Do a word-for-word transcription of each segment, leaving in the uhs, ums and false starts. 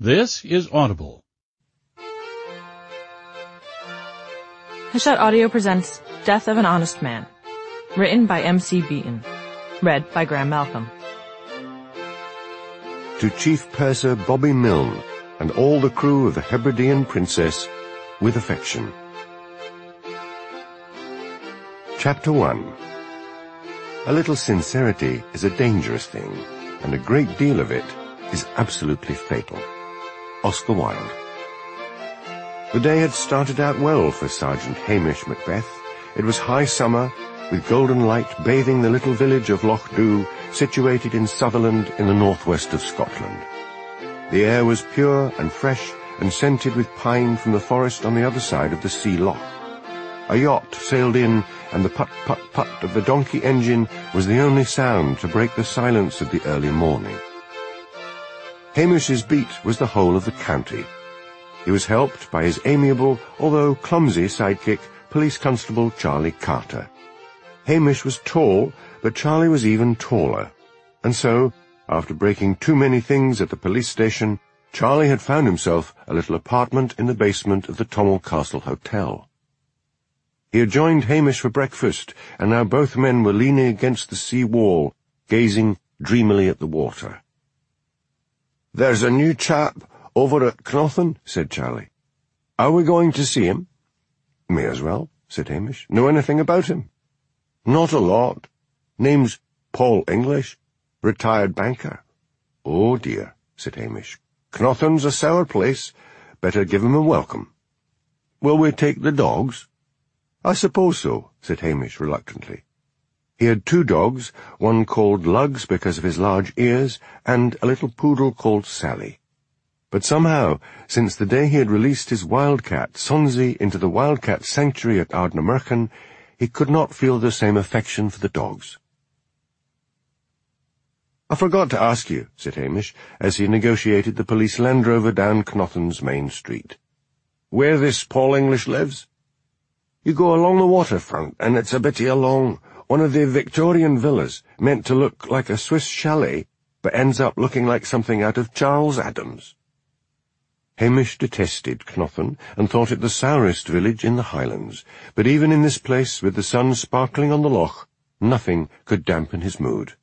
This is Audible. Hachette Audio presents Death of an Honest Man, written by M C Beaton, read by Graham Malcolm. To Chief Purser Bobby Milne and all the crew of the Hebridean Princess, with affection. Chapter one. A little sincerity is a dangerous thing, and a great deal of it is absolutely fatal. Oscar Wilde. The day had started out well for Sergeant Hamish Macbeth. It was high summer, with golden light bathing the little village of Loch Dhu, situated in Sutherland in the northwest of Scotland. The air was pure and fresh and scented with pine from the forest on the other side of the sea loch. A yacht sailed in, and the put-put-put of the donkey engine was the only sound to break the silence of the early morning. Hamish's beat was the whole of the county. He was helped by his amiable, although clumsy sidekick, Police Constable Charlie Carter. Hamish was tall, but Charlie was even taller. And so, after breaking too many things at the police station, Charlie had found himself a little apartment in the basement of the Tommel Castle Hotel. He had joined Hamish for breakfast, and now both men were leaning against the sea wall, gazing dreamily at the water. "There's a new chap over at Knothen," said Charlie. "Are we going to see him?" "May as well," said Hamish. "Know anything about him?" "Not a lot. Name's Paul English, retired banker." "Oh, dear," said Hamish. "Knothen's a sour place. Better give him a welcome." "Will we take the dogs?" "I suppose so," said Hamish reluctantly. He had two dogs, one called Lugs because of his large ears, and a little poodle called Sally. But somehow, since the day he had released his wildcat, Sonsie, into the wildcat sanctuary at Ardnamurchan, he could not feel the same affection for the dogs. "I forgot to ask you," said Hamish, as he negotiated the police Land Rover down Knothen's main street, "where this Paul English lives?" "You go along the waterfront, and it's a bitty along, one of the Victorian villas, meant to look like a Swiss chalet, but ends up looking like something out of Charles Addams." Hamish detested Knothen, and thought it the sourest village in the Highlands, but even in this place, with the sun sparkling on the loch, nothing could dampen his mood.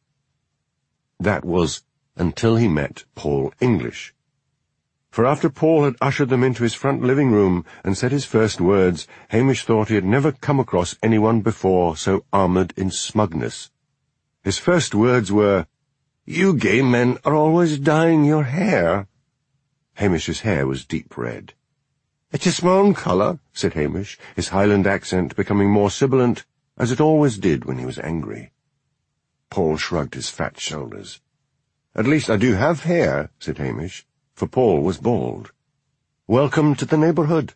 That was until he met Paul English. For after Paul had ushered them into his front living room and said his first words, Hamish thought he had never come across anyone before so armoured in smugness. His first words were, "You gay men are always dyeing your hair." Hamish's hair was deep red. "It's just my own colour," said Hamish, his Highland accent becoming more sibilant, as it always did when he was angry. Paul shrugged his fat shoulders. "At least I do have hair," said Hamish, for Paul was bald. "Welcome to the neighbourhood."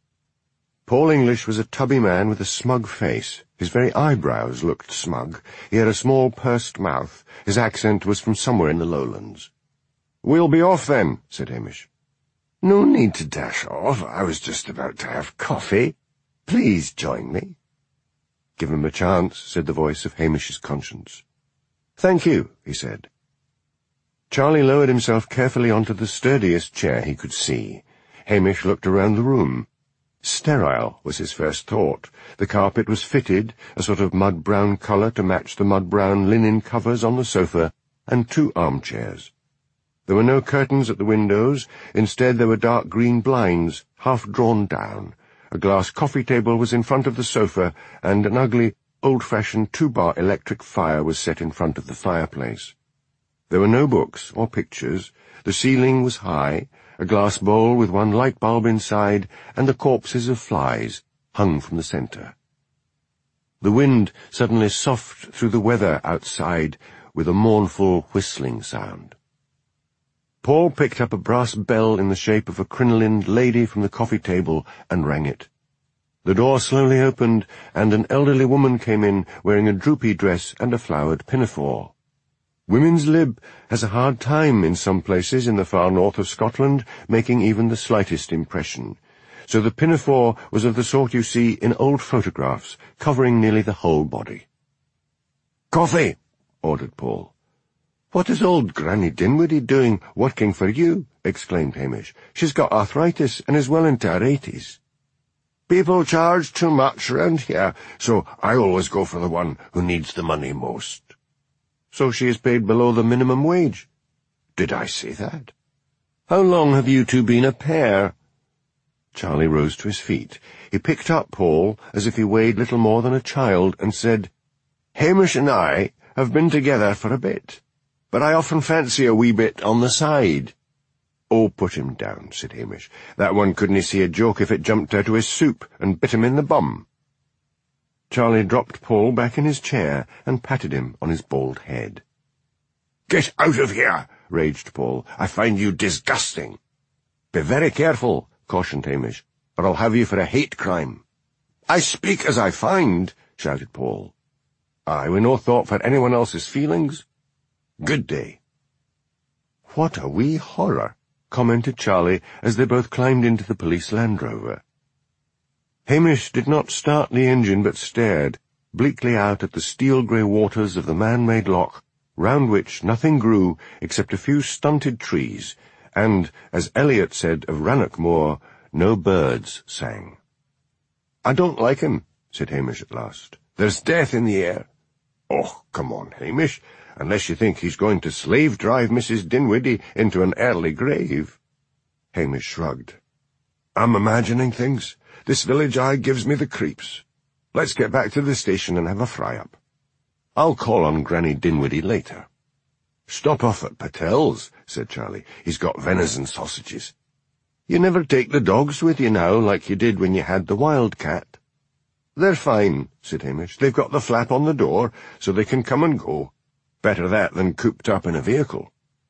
Paul English was a tubby man with a smug face. His very eyebrows looked smug. He had a small pursed mouth. His accent was from somewhere in the lowlands. "We'll be off then," said Hamish. "No need to dash off. I was just about to have coffee. Please join me." "Give him a chance," said the voice of Hamish's conscience. "Thank you," he said. Charlie lowered himself carefully onto the sturdiest chair he could see. Hamish looked around the room. Sterile was his first thought. The carpet was fitted, a sort of mud-brown colour to match the mud-brown linen covers on the sofa, and two armchairs. There were no curtains at the windows. Instead there were dark green blinds, half drawn down. A glass coffee table was in front of the sofa, and an ugly, old-fashioned two-bar electric fire was set in front of the fireplace. There were no books or pictures. The ceiling was high, a glass bowl with one light bulb inside, and the corpses of flies hung from the centre. The wind suddenly soughed through the weather outside with a mournful whistling sound. Paul picked up a brass bell in the shape of a crinolined lady from the coffee table and rang it. The door slowly opened, and an elderly woman came in wearing a droopy dress and a flowered pinafore. Women's lib has a hard time in some places in the far north of Scotland, making even the slightest impression, so the pinafore was of the sort you see in old photographs, covering nearly the whole body. "Coffee," ordered Paul. "What is old Granny Dinwiddie doing working for you?" exclaimed Hamish. "She's got arthritis and is well into her eighties. People charge too much round here, so I always go for the one who needs the money most." "So she is paid below the minimum wage?" "Did I say that? How long have you two been a pair?" Charlie rose to his feet. He picked up Paul as if he weighed little more than a child and said, "Hamish and I have been together for a bit, but I often fancy a wee bit on the side." "Oh, put him down," said Hamish. "That one couldn't see a joke if it jumped out of his soup and bit him in the bum." Charlie dropped Paul back in his chair and patted him on his bald head. "Get out of here!" raged Paul. "I find you disgusting." "Be very careful," cautioned Hamish, "or I'll have you for a hate crime." "I speak as I find," shouted Paul. "Aye, with no thought for anyone else's feelings. Good day." "What a wee horror," commented Charlie as they both climbed into the police Land Rover. Hamish did not start the engine but stared bleakly out at the steel-grey waters of the man-made loch, round which nothing grew except a few stunted trees, and, as Eliot said of Rannoch Moor, no birds sang. "I don't like him," said Hamish at last. "There's death in the air." "Oh, come on, Hamish, unless you think he's going to slave-drive Missus Dinwiddie into an early grave." Hamish shrugged. "I'm imagining things. This village eye gives me the creeps. Let's get back to the station and have a fry-up. I'll call on Granny Dinwiddie later." "Stop off at Patel's," said Charlie. "He's got venison sausages." "You never take the dogs with you now, like you did when you had the wildcat." "They're fine," said Hamish. "They've got the flap on the door, so they can come and go. Better that than cooped up in a vehicle."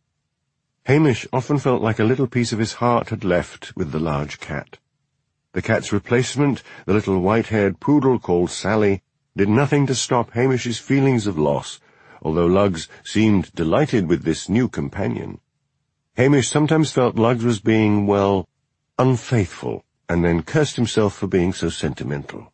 Hamish often felt like a little piece of his heart had left with the large cat. The cat's replacement, the little white-haired poodle called Sally, did nothing to stop Hamish's feelings of loss, although Luggs seemed delighted with this new companion. Hamish sometimes felt Luggs was being, well, unfaithful, and then cursed himself for being so sentimental.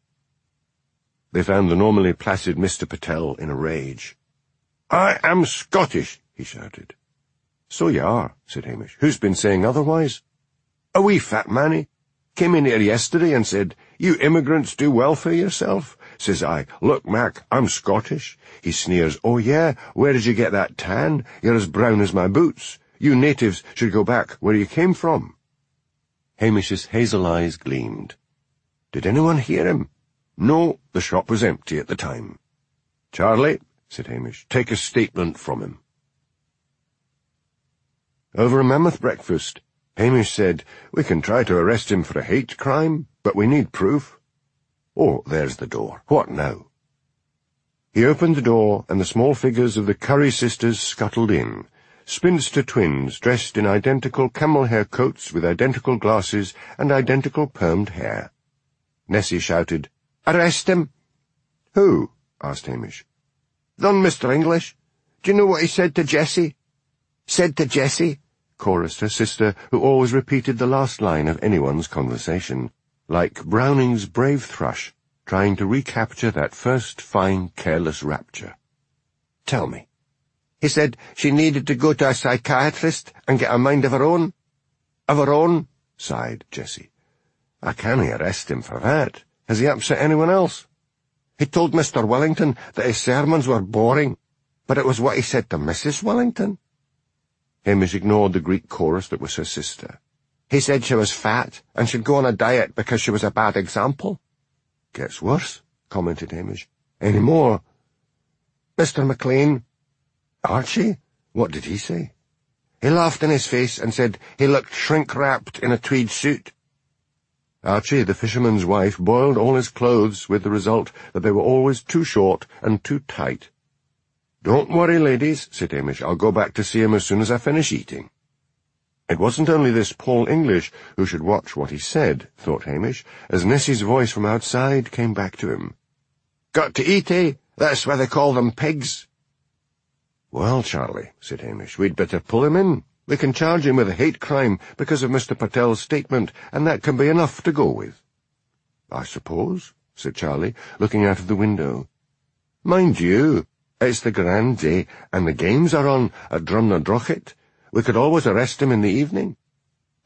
They found the normally placid Mister Patel in a rage. "I am Scottish," he shouted. "So you are," said Hamish. "Who's been saying otherwise?" "A wee fat manny. Came in here yesterday and said, 'You immigrants do well for yourself.' Says I, 'Look, Mac, I'm Scottish.' He sneers, 'Oh, yeah? Where did you get that tan? You're as brown as my boots. You natives should go back where you came from.'" Hamish's hazel eyes gleamed. "Did anyone hear him?" "No, the shop was empty at the time." "Charlie," said Hamish, "take a statement from him." Over a mammoth breakfast, Hamish said, "We can try to arrest him for a hate crime, but we need proof." "Oh, there's the door. What now?" He opened the door, and the small figures of the Curry sisters scuttled in, spinster twins dressed in identical camel-hair coats with identical glasses and identical permed hair. Nessie shouted, "Arrest him!" "Who?" asked Hamish. "Thon Mister English. Do you know what he said to Jessie?" "Said to Jessie," chorused her sister, who always repeated the last line of anyone's conversation, like Browning's brave thrush, trying to recapture that first fine, careless rapture. "Tell me." "He said she needed to go to a psychiatrist and get a mind of her own." "Of her own," sighed Jessie. "I can't arrest him for that. Has he upset anyone else?" "He told Mister Wellington that his sermons were boring, but it was what he said to Missus Wellington." Hamish ignored the Greek chorus that was her sister. "He said she was fat and should go on a diet because she was a bad example." "Gets worse," commented Hamish. "Any more?" "Mister McLean." "Archie? What did he say?" "He laughed in his face and said he looked shrink-wrapped in a tweed suit." Archie, the fisherman's wife, boiled all his clothes with the result that they were always too short and too tight. "Don't worry, ladies," said Hamish. "I'll go back to see him as soon as I finish eating." It wasn't only this Paul English who should watch what he said, thought Hamish, as Nessie's voice from outside came back to him. "Got to eat, eh? That's why they call them pigs." "Well, Charlie," said Hamish, "we'd better pull him in. We can charge him with a hate crime because of Mister Patel's statement, and that can be enough to go with." "I suppose," said Charlie, looking out of the window. "Mind you, it's the grand day, and the games are on at Drumnadrochit. We could always arrest him in the evening."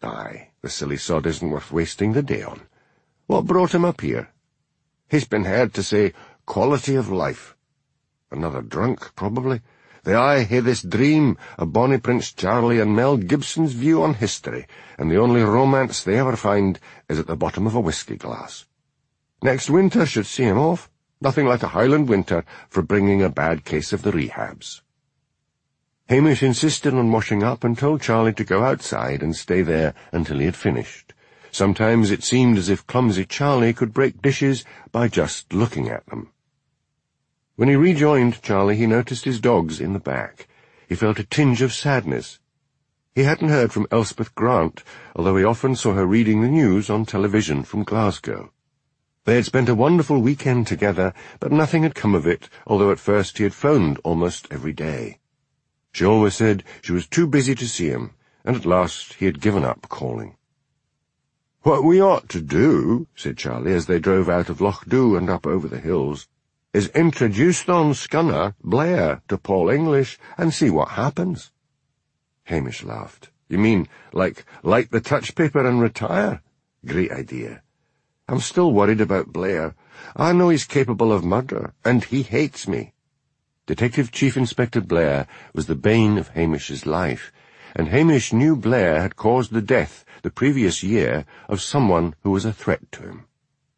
Aye, the silly sod isn't worth wasting the day on. What brought him up here? He's been heard to say, quality of life. Another drunk, probably. They aye hae this dream of bonnie Prince Charlie and Mel Gibson's view on history, and the only romance they ever find is at the bottom of a whisky glass. Next winter should see him off. Nothing like a Highland winter for bringing a bad case of the rehabs. Hamish insisted on washing up and told Charlie to go outside and stay there until he had finished. Sometimes it seemed as if clumsy Charlie could break dishes by just looking at them. When he rejoined Charlie, he noticed his dogs in the back. He felt a tinge of sadness. He hadn't heard from Elspeth Grant, although he often saw her reading the news on television from Glasgow. They had spent a wonderful weekend together, but nothing had come of it, although at first he had phoned almost every day. She always said she was too busy to see him, and at last he had given up calling. "What we ought to do," said Charlie, as they drove out of Lochdew and up over the hills, "is introduce Don Scunner, Blair, to Paul English and see what happens." Hamish laughed. "You mean, like, light the touch paper and retire? Great idea. I'm still worried about Blair. I know he's capable of murder, and he hates me." Detective Chief Inspector Blair was the bane of Hamish's life, and Hamish knew Blair had caused the death the previous year of someone who was a threat to him.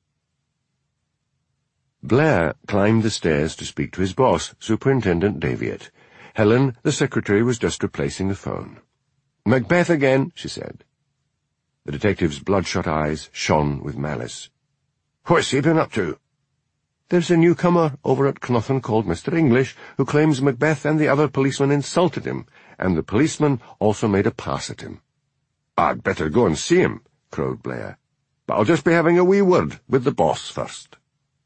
Blair climbed the stairs to speak to his boss, Superintendent Daviett. Helen, the secretary, was just replacing the phone. "Macbeth again," she said. The detective's bloodshot eyes shone with malice. "What's he been up to?" "There's a newcomer over at Cnothan called Mister English, who claims Macbeth and the other policeman insulted him, and the policeman also made a pass at him." "I'd better go and see him," crowed Blair. "But I'll just be having a wee word with the boss first."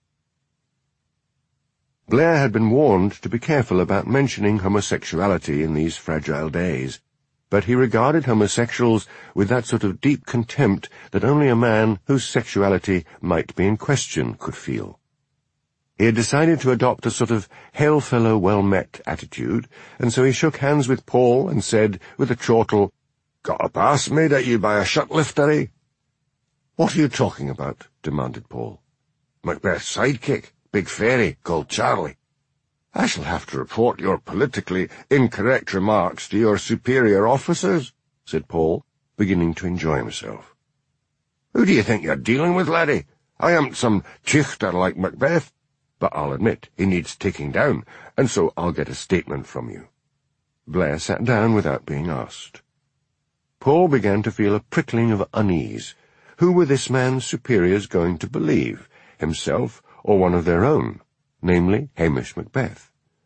Blair had been warned to be careful about mentioning homosexuality in these fragile days, but he regarded homosexuals with that sort of deep contempt that only a man whose sexuality might be in question could feel. He had decided to adopt a sort of hail-fellow-well-met attitude, and so he shook hands with Paul and said, with a chortle, "Got a pass made at you by a shut-lifter, eh?" "What are you talking about?" demanded Paul. "Macbeth's sidekick, big fairy, called Charlie. I shall have to report your politically incorrect remarks to your superior officers," said Paul, beginning to enjoy himself. "Who do you think you're dealing with, laddie? I amn't some chichter like Macbeth, but I'll admit he needs taking down, and so I'll get a statement from you." Blair sat down without being asked. Paul began to feel a prickling of unease. Who were this man's superiors going to believe, himself or one of their own, namely Hamish Macbeth?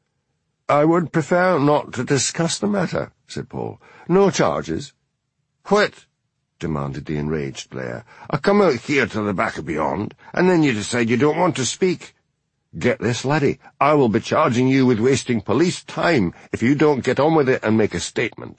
"I would prefer not to discuss the matter," said Paul. "No charges." "What?" demanded the enraged Blair. "I come out here to the back of beyond, and then you decide you don't want to speak. Get this, laddie, I will be charging you with wasting police time if you don't get on with it and make a statement."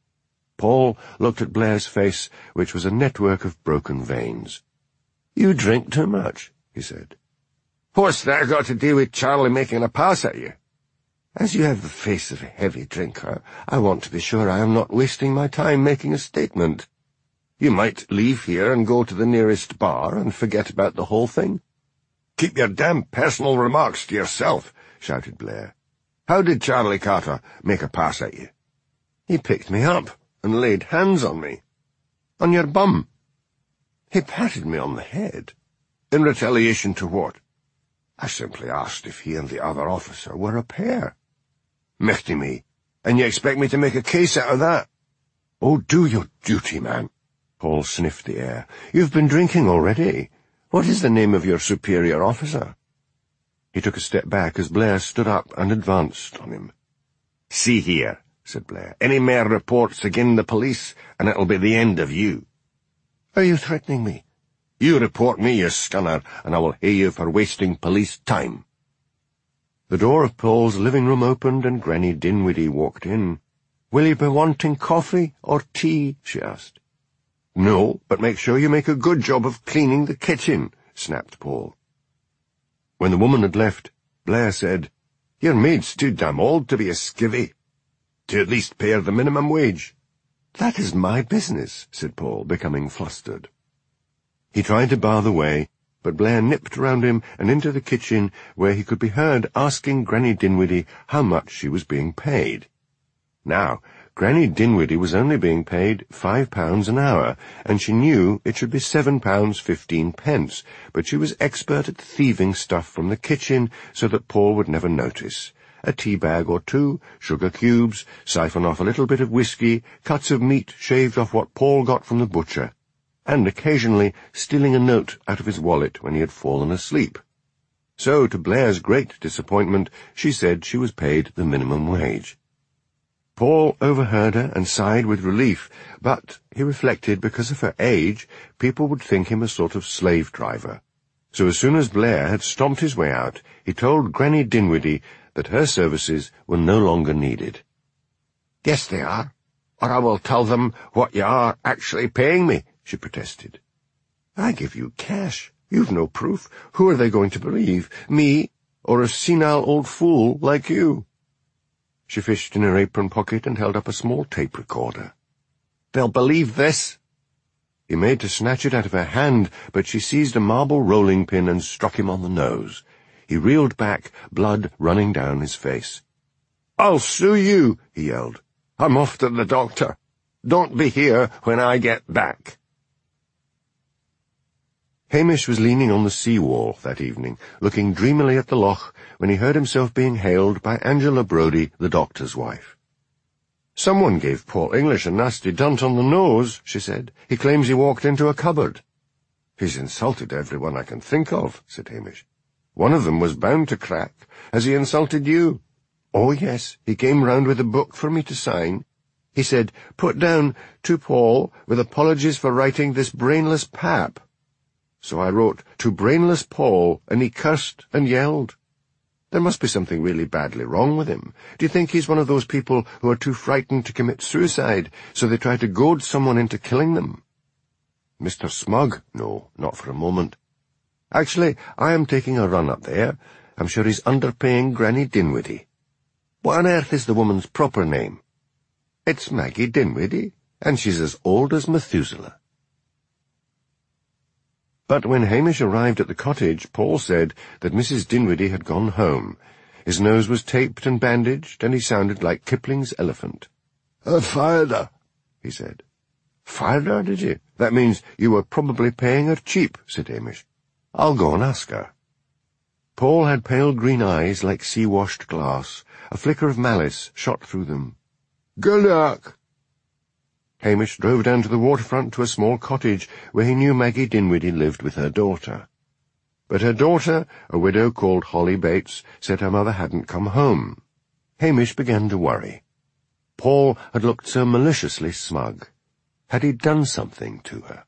Paul looked at Blair's face, which was a network of broken veins. "You drink too much," he said. "What's that got to do with Charlie making a pass at you?" "As you have the face of a heavy drinker, I want to be sure I am not wasting my time making a statement. You might leave here and go to the nearest bar and forget about the whole thing." "Keep your damn personal remarks to yourself," shouted Blair. "How did Charlie Carter make a pass at you?" "He picked me up and laid hands on me." "On your bum?" "He patted me on the head." "In retaliation to what?" "I simply asked if he and the other officer were a pair." "Michty me, and you expect me to make a case out of that?" "Oh, do your duty, man." Paul sniffed the air. "You've been drinking already. What is the name of your superior officer?" He took a step back as Blair stood up and advanced on him. "See here," said Blair, "any more reports agin the police, and it'll be the end of you." "Are you threatening me?" "You report me, you scunner, and I will hae you for wasting police time." The door of Paul's living room opened, and Granny Dinwiddie walked in. "Will you be wanting coffee or tea?" she asked. "No, but make sure you make a good job of cleaning the kitchen," snapped Paul. When the woman had left, Blair said, "Your maid's too damn old to be a skivvy. To at least pay her the minimum wage." "That is my business," said Paul, becoming flustered. He tried to bar the way, but Blair nipped round him and into the kitchen, where he could be heard asking Granny Dinwiddie how much she was being paid. Now, Granny Dinwiddie was only being paid five pounds an hour, and she knew it should be seven pounds fifteen pence, but she was expert at thieving stuff from the kitchen so that Paul would never notice. A tea bag or two, sugar cubes, siphon off a little bit of whiskey, cuts of meat shaved off what Paul got from the butcher, and occasionally stealing a note out of his wallet when he had fallen asleep. So, to Blair's great disappointment, she said she was paid the minimum wage. Paul overheard her and sighed with relief, but, he reflected, because of her age, people would think him a sort of slave driver. So as soon as Blair had stomped his way out, he told Granny Dinwiddie that her services were no longer needed. "Yes, they are, or I will tell them what you are actually paying me," she protested. "I give you cash. You've no proof. Who are they going to believe, me, or a senile old fool like you?" She fished in her apron pocket and held up a small tape recorder. "They'll believe this." He made to snatch it out of her hand, but she seized a marble rolling pin and struck him on the nose. He reeled back, blood running down his face. "I'll sue you," he yelled. "I'm off to the doctor. Don't be here when I get back." Hamish was leaning on the sea-wall that evening, looking dreamily at the loch, when he heard himself being hailed by Angela Brodie, the doctor's wife. "Someone gave Paul English a nasty dunt on the nose," she said. "He claims he walked into a cupboard." "He's insulted everyone I can think of," said Hamish. "One of them was bound to crack. Has he insulted you?" "Oh, yes. He came round with a book for me to sign. He said, 'Put down, to Paul, with apologies for writing this brainless pap.' So I wrote, 'To brainless Paul,' and he cursed and yelled. There must be something really badly wrong with him. Do you think he's one of those people who are too frightened to commit suicide, so they try to goad someone into killing them?" "Mister Smug? No, not for a moment. Actually, I am taking a run up there. I'm sure he's underpaying Granny Dinwiddie. What on earth is the woman's proper name?" "It's Maggie Dinwiddie, and she's as old as Methuselah." But when Hamish arrived at the cottage, Paul said that Missus Dinwiddie had gone home. His nose was taped and bandaged, and he sounded like Kipling's elephant. "I fired her," he said. "Fired her, did you? That means you were probably paying her cheap," said Hamish. "I'll go and ask her." Paul had pale green eyes like sea-washed glass. A flicker of malice shot through them. "Good luck." Hamish drove down to the waterfront to a small cottage where he knew Maggie Dinwiddie lived with her daughter. But her daughter, a widow called Holly Bates, said her mother hadn't come home. Hamish began to worry. Paul had looked so maliciously smug. Had he done something to her?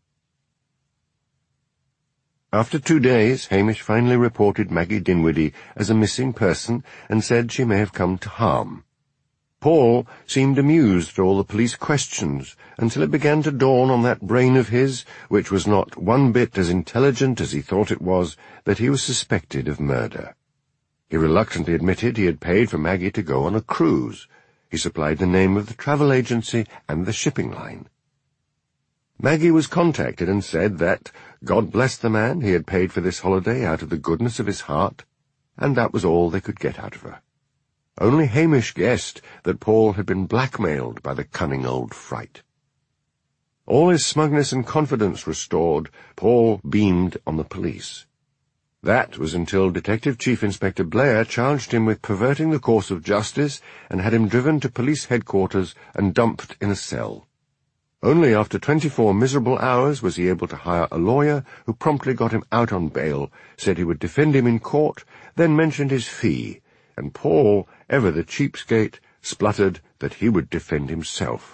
After two days, Hamish finally reported Maggie Dinwiddie as a missing person and said she may have come to harm. Paul seemed amused at all the police questions, until it began to dawn on that brain of his, which was not one bit as intelligent as he thought it was, that he was suspected of murder. He reluctantly admitted he had paid for Maggie to go on a cruise. He supplied the name of the travel agency and the shipping line. Maggie was contacted and said that, God bless the man, he had paid for this holiday out of the goodness of his heart, and that was all they could get out of her. Only Hamish guessed that Paul had been blackmailed by the cunning old fright. All his smugness and confidence restored, Paul beamed on the police. That was until Detective Chief Inspector Blair charged him with perverting the course of justice and had him driven to police headquarters and dumped in a cell. Only after twenty-four miserable hours was he able to hire a lawyer who promptly got him out on bail, said he would defend him in court, then mentioned his fee, and Paul, ever the cheapskate, spluttered that he would defend himself.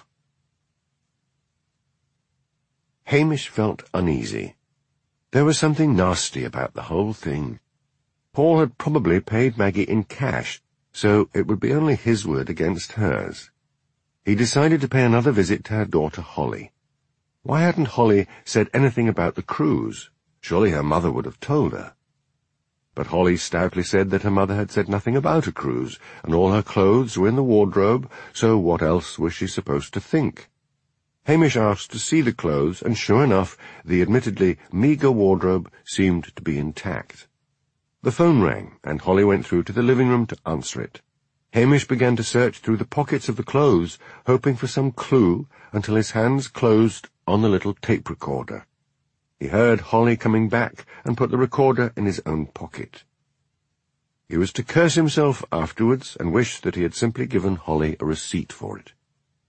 Hamish felt uneasy. There was something nasty about the whole thing. Paul had probably paid Maggie in cash, so it would be only his word against hers. He decided to pay another visit to her daughter Holly. Why hadn't Holly said anything about the cruise? Surely her mother would have told her. But Holly stoutly said that her mother had said nothing about a cruise, and all her clothes were in the wardrobe, so what else was she supposed to think? Hamish asked to see the clothes, and sure enough, the admittedly meagre wardrobe seemed to be intact. The phone rang, and Holly went through to the living room to answer it. Hamish began to search through the pockets of the clothes, hoping for some clue, until his hands closed on the little tape recorder. He heard Holly coming back and put the recorder in his own pocket. He was to curse himself afterwards and wish that he had simply given Holly a receipt for it.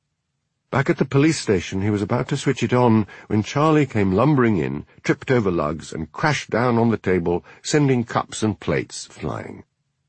Back at the police station, he was about to switch it on when Charlie came lumbering in, tripped over lugs, and crashed down on the table, sending cups and plates flying.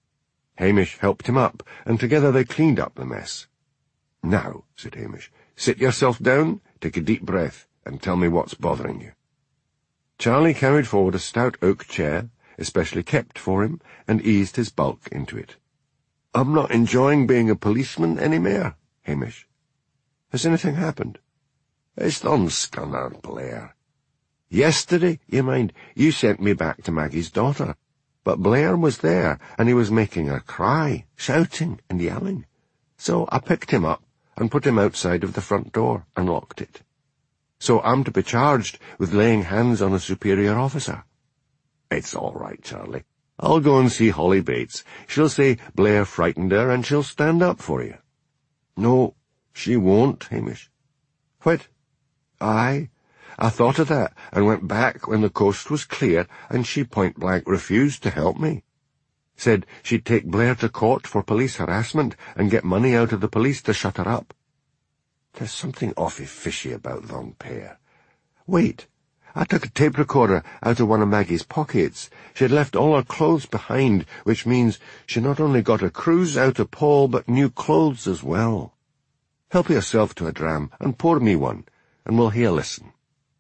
Hamish helped him up, and together they cleaned up the mess. "Now," said Hamish, "sit yourself down, take a deep breath, and tell me what's bothering you." Charlie carried forward a stout oak chair, especially kept for him, and eased his bulk into it. "I'm not enjoying being a policeman any more, Hamish." "Has anything happened?" "It's thon scunner, Blair. Yesterday, you mind, you sent me back to Maggie's daughter, but Blair was there, and he was making her cry, shouting and yelling. So I picked him up and put him outside of the front door and locked it. So I'm to be charged with laying hands on a superior officer." "It's all right, Charlie. I'll go and see Holly Bates. She'll say Blair frightened her, and she'll stand up for you." "No, she won't, Hamish." "What?" "Aye, I thought of that, and went back when the coast was clear, and she point-blank refused to help me. Said she'd take Blair to court for police harassment and get money out of the police to shut her up. There's something awfully fishy about thon pair. Wait, I took a tape recorder out of one of Maggie's pockets. She had left all her clothes behind, which means she not only got a cruise out of Paul, but new clothes as well. Help yourself to a dram, and pour me one, and we'll hear listen."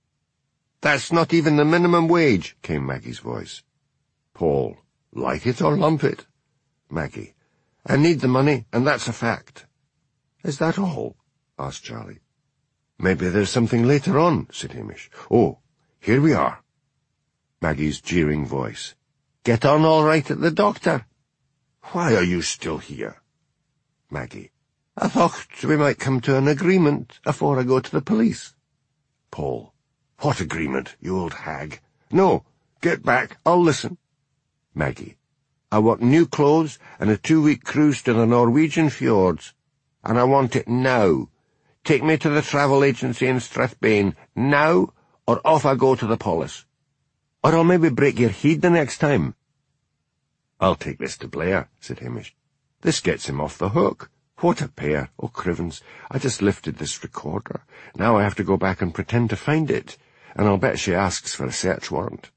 "That's not even the minimum wage," came Maggie's voice. Paul, "Like it or lump it?" Maggie, "I need the money, and that's a fact." "Is that all?" asked Charlie. "Maybe there's something later on," said Hamish. "Oh, here we are." Maggie's jeering voice, "Get on all right at the doctor?" "Why are you still here?" Maggie, "I thought we might come to an agreement afore I go to the police." Paul, "What agreement, you old hag?" "No, get back, I'll listen." Maggie, "I want new clothes and a two-week cruise to the Norwegian fjords, and I want it now. Take me to the travel agency in Strathbane, now, or off I go to the police. Or I'll maybe break your head the next time." "I'll take this to Blair," said Hamish. "This gets him off the hook. What a pair! Oh, Crivens, I just lifted this recorder. Now I have to go back and pretend to find it, and I'll bet she asks for a search warrant."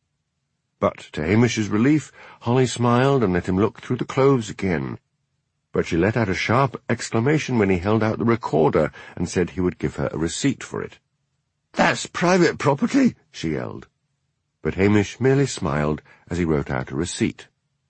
But to Hamish's relief, Holly smiled and let him look through the clothes again. But she let out a sharp exclamation when he held out the recorder and said he would give her a receipt for it. "That's private property," she yelled. But Hamish merely smiled as he wrote out a receipt.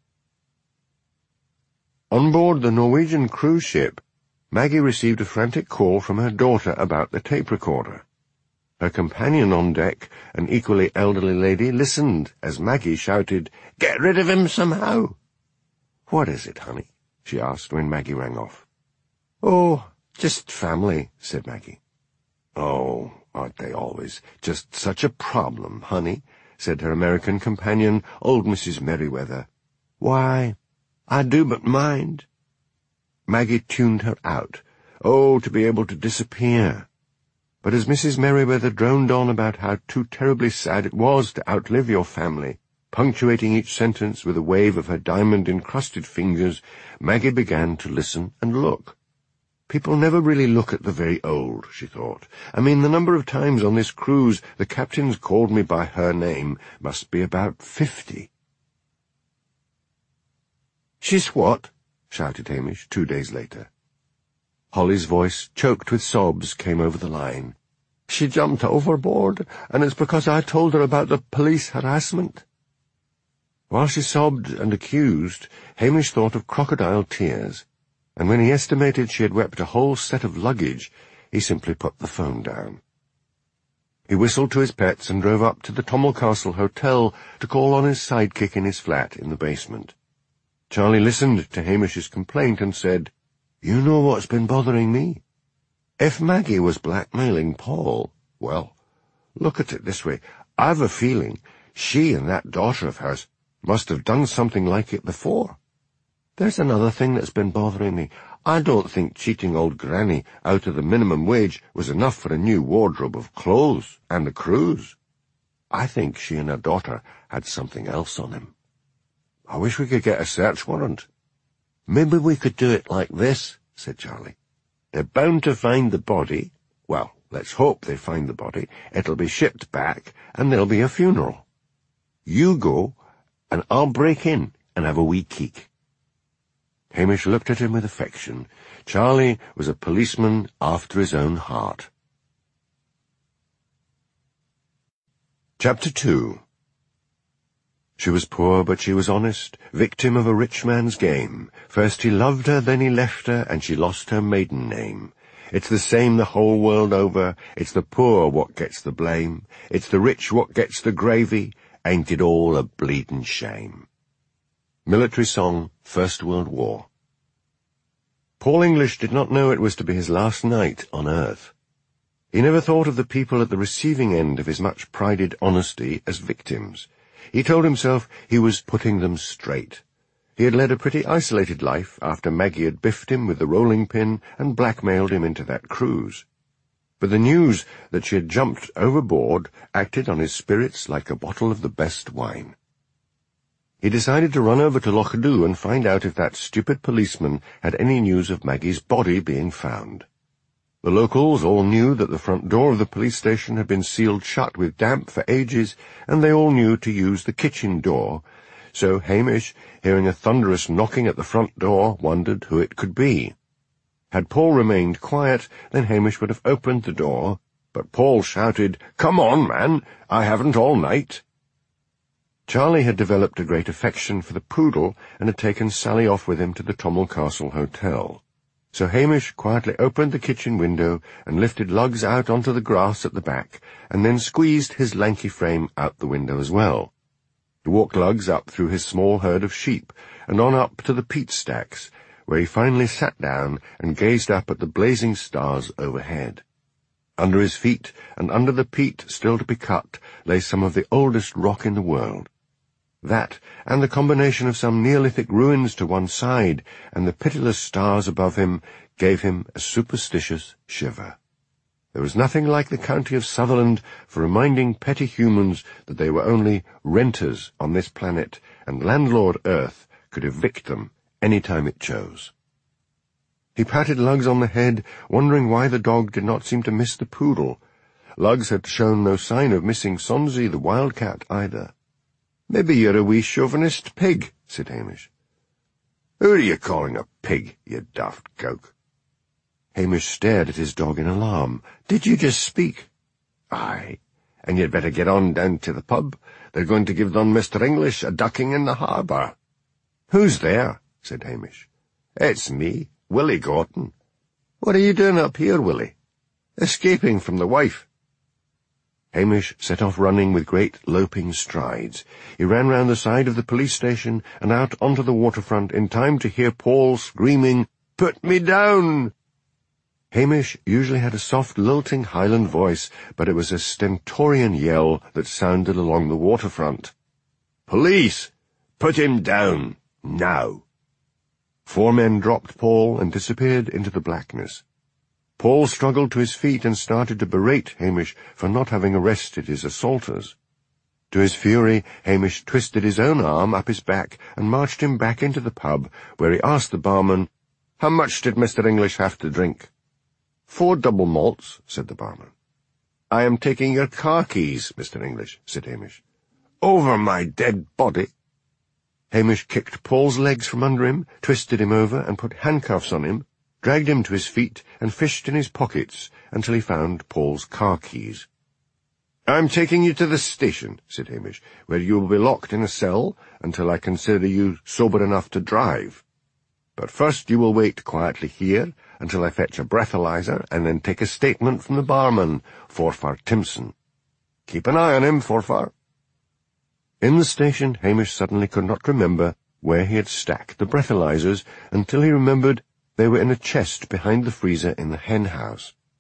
On board the Norwegian cruise ship, Maggie received a frantic call from her daughter about the tape recorder. Her companion on deck, an equally elderly lady, listened as Maggie shouted, "Get rid of him somehow!" "What is it, honey?" she asked when Maggie rang off. "Oh, just family," said Maggie. "Oh, aren't they always just such a problem, honey?" said her American companion, old Missus Merriweather. "Why, I do but mind." Maggie tuned her out. Oh, to be able to disappear. But as Missus Merriweather droned on about how too terribly sad it was to outlive your family, punctuating each sentence with a wave of her diamond-encrusted fingers, Maggie began to listen and look. People never really look at the very old, she thought. I mean, the number of times on this cruise the captain's called me by her name must be about fifty. "She's what?" shouted Hamish two days later. Holly's voice, choked with sobs, came over the line. "She jumped overboard, and it's because I told her about the police harassment." While she sobbed and accused, Hamish thought of crocodile tears, and when he estimated she had wept a whole set of luggage, he simply put the phone down. He whistled to his pets and drove up to the Tommel Castle Hotel to call on his sidekick in his flat in the basement. Charlie listened to Hamish's complaint and said, "You know what's been bothering me?" If Maggie was blackmailing Paul, well, look at it this way. I've a feeling she and that daughter of hers must have done something like it before. There's another thing that's been bothering me. I don't think cheating old Granny out of the minimum wage was enough for a new wardrobe of clothes and a cruise. I think she and her daughter had something else on him. I wish we could get a search warrant. Maybe we could do it like this, said Charlie. They're bound to find the body. Well, let's hope they find the body. It'll be shipped back, and there'll be a funeral. You go, and I'll break in and have a wee keek. Hamish looked at him with affection. Charlie was a policeman after his own heart. Chapter two. She was poor, but she was honest, victim of a rich man's game. First he loved her, then he left her, and she lost her maiden name. It's the same the whole world over. It's the poor what gets the blame. It's the rich what gets the gravy. Ain't it all a bleedin' shame? Military song, First World War. Paul English did not know it was to be his last night on earth. He never thought of the people at the receiving end of his much-prided honesty as victims. He told himself he was putting them straight. He had led a pretty isolated life after Maggie had biffed him with the rolling pin and blackmailed him into that cruise. But the news that she had jumped overboard acted on his spirits like a bottle of the best wine. He decided to run over to Lochadoo and find out if that stupid policeman had any news of Maggie's body being found. The locals all knew that the front door of the police station had been sealed shut with damp for ages, and they all knew to use the kitchen door, so Hamish, hearing a thunderous knocking at the front door, wondered who it could be. Had Paul remained quiet, then Hamish would have opened the door, but Paul shouted, "Come on, man, I haven't all night." Charlie had developed a great affection for the poodle and had taken Sally off with him to the Tommel Castle Hotel. So Hamish quietly opened the kitchen window and lifted Lugs out onto the grass at the back, and then squeezed his lanky frame out the window as well. He walked Lugs up through his small herd of sheep and on up to the peat stacks, where he finally sat down and gazed up at the blazing stars overhead. Under his feet, and under the peat still to be cut, lay some of the oldest rock in the world. That, and the combination of some Neolithic ruins to one side, and the pitiless stars above him, gave him a superstitious shiver. There was nothing like the county of Sutherland for reminding petty humans that they were only renters on this planet, and landlord Earth could evict them any time it chose. He patted Lugs on the head, wondering why the dog did not seem to miss the poodle. Lugs had shown no sign of missing Sonsie the wildcat either. "Maybe you're a wee chauvinist pig," said Hamish. "Who are you calling a pig, you daft gowk?" Hamish stared at his dog in alarm. "Did you just speak?" "Aye, and you'd better get on down to the pub. They're going to give Don Mister English a ducking in the harbour." "Who's there?" said Hamish. "It's me, Willie Gorton." "What are you doing up here, Willie?" "Escaping from the wife." Hamish set off running with great loping strides. He ran round the side of the police station and out onto the waterfront in time to hear Paul screaming, "Put me down!" Hamish usually had a soft, lilting Highland voice, but it was a stentorian yell that sounded along the waterfront. "Police! Put him down! Now!" Four men dropped Paul and disappeared into the blackness. Paul struggled to his feet and started to berate Hamish for not having arrested his assaulters. To his fury, Hamish twisted his own arm up his back and marched him back into the pub, where he asked the barman, "How much did Mister English have to drink?" "Four double malts," said the barman. "I am taking your car keys, Mister English," said Hamish. "Over my dead body." Hamish kicked Paul's legs from under him, twisted him over, and put handcuffs on him, dragged him to his feet, and fished in his pockets until he found Paul's car keys. "I'm taking you to the station," said Hamish, "where you will be locked in a cell until I consider you sober enough to drive. But first you will wait quietly here until I fetch a breathalyzer and then take a statement from the barman, Forfar Timpson. Keep an eye on him, Forfar." In the station, Hamish suddenly could not remember where he had stacked the breathalyzers until he remembered they were in a chest behind the freezer in the hen house.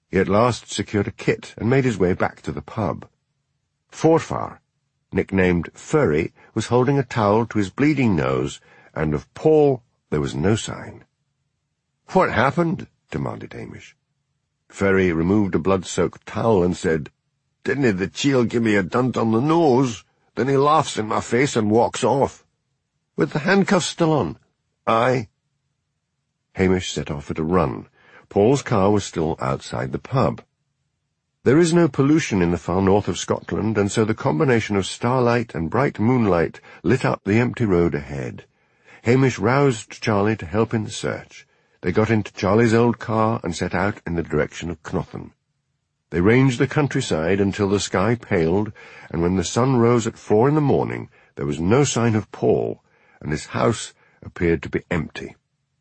He at last secured a kit and made his way back to the pub. Forfar, nicknamed Furry, was holding a towel to his bleeding nose, and of Paul there was no sign. "What happened?" demanded Hamish. Furry removed a blood-soaked towel and said, "Didn't the chiel give me a dunt on the nose? Then he laughs in my face and walks off." "With the handcuffs still on?" "Aye." Hamish set off at a run. Paul's car was still outside the pub. There is no pollution in the far north of Scotland, and so the combination of starlight and bright moonlight lit up the empty road ahead. Hamish roused Charlie to help in the search. They got into Charlie's old car and set out in the direction of Cnothen. They ranged the countryside until the sky paled, and when the sun rose at four in the morning, there was no sign of Paul, and his house appeared to be empty.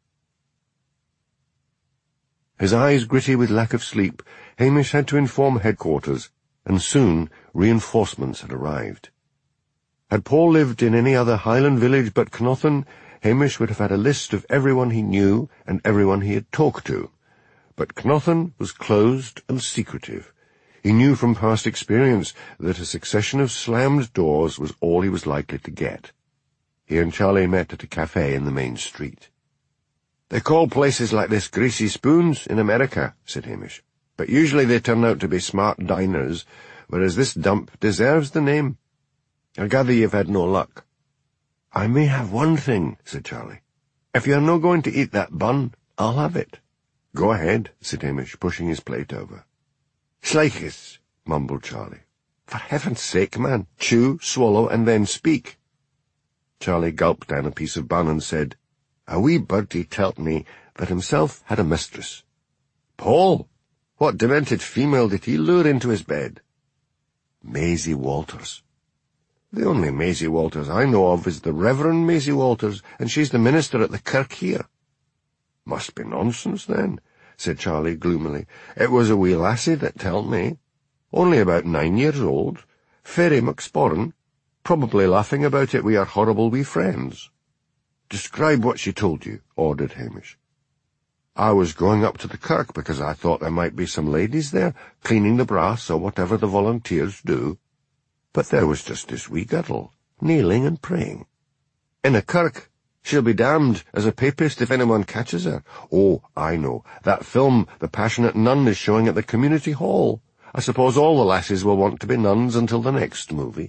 His eyes gritty with lack of sleep, Hamish had to inform headquarters, and soon reinforcements had arrived. Had Paul lived in any other Highland village but Cnothen, Hamish would have had a list of everyone he knew and everyone he had talked to. But Cnothen was closed and secretive. He knew from past experience that a succession of slammed doors was all he was likely to get. He and Charlie met at a cafe in the main street. "They call places like this greasy spoons in America," said Hamish, "but usually they turn out to be smart diners, whereas this dump deserves the name. I gather you've had no luck." "I may have one thing," said Charlie. "If you're no going to eat that bun, I'll have it." "Go ahead," said Hamish, pushing his plate over. "Slichus," mumbled Charlie. "For heaven's sake, man, chew, swallow, and then speak." Charlie gulped down a piece of bun and said, "A wee birdie telled me that himself had a mistress." "Paul? What demented female did he lure into his bed?" "Maisie Walters." "The only Maisie Walters I know of is the Reverend Maisie Walters, and she's the minister at the kirk here." "Must be nonsense, then," said Charlie gloomily. "It was a wee lassie that telled me. Only about nine years old. Fairy McSporran. Probably laughing about it with our horrible wee friends." "Describe what she told you," ordered Hamish. "I was going up to the kirk because I thought there might be some ladies there, cleaning the brass or whatever the volunteers do. But there was just this wee girl, kneeling and praying. In a kirk, she'll be damned as a papist if anyone catches her. Oh, I know, that film The Passionate Nun is showing at the community hall. I suppose all the lasses will want to be nuns until the next movie."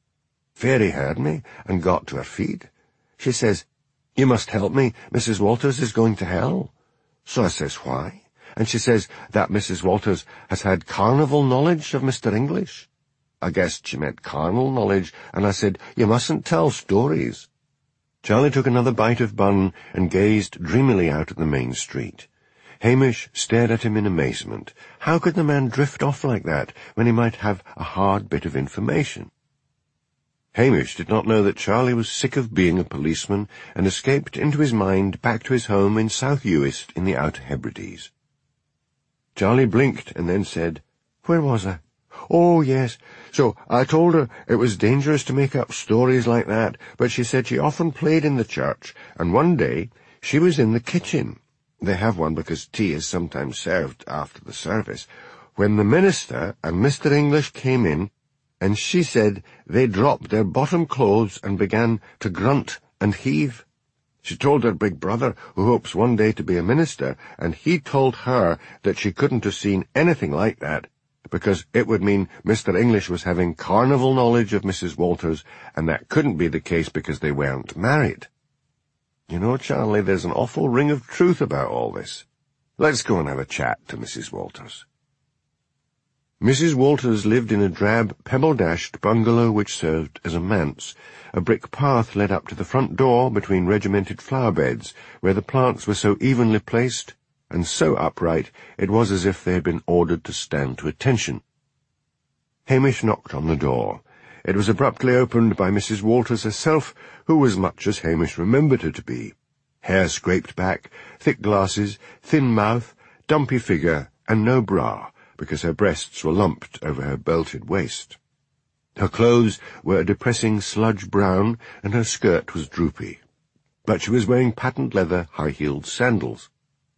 Fairy heard me and got to her feet. She says, "You must help me, Missus Walters is going to hell." So I says, "Why?" And she says that Missus Walters has had carnival knowledge of Mister English. I guessed she meant carnal knowledge, and I said, "You mustn't tell stories." Charlie took another bite of bun and gazed dreamily out at the main street. Hamish stared at him in amazement. How could the man drift off like that when he might have a hard bit of information? Hamish did not know that Charlie was sick of being a policeman and escaped into his mind back to his home in South Uist in the Outer Hebrides. Charlie blinked and then said, "Where was I? Oh, yes. So I told her it was dangerous to make up stories like that, but she said she often played in the church, and one day she was in the kitchen. They have one because tea is sometimes served after the service, when the minister and Mister English came in, and she said they dropped their bottom clothes and began to grunt and heave. She told her big brother, who hopes one day to be a minister, and he told her that she couldn't have seen anything like that, because it would mean Mister English was having carnival knowledge of Missus Walters, and that couldn't be the case because they weren't married. You know, Charlie, there's an awful ring of truth about all this. Let's go and have a chat to Missus Walters." Missus Walters lived in a drab, pebble-dashed bungalow which served as a manse. A brick path led up to the front door between regimented flower beds, where the plants were so evenly placed and so upright it was as if they had been ordered to stand to attention. Hamish knocked on the door. It was abruptly opened by Missus Walters herself, who was much as Hamish remembered her to be. Hair scraped back, thick glasses, thin mouth, dumpy figure, and no bra, because her breasts were lumped over her belted waist. Her clothes were a depressing sludge brown, and her skirt was droopy. But she was wearing patent leather high-heeled sandals.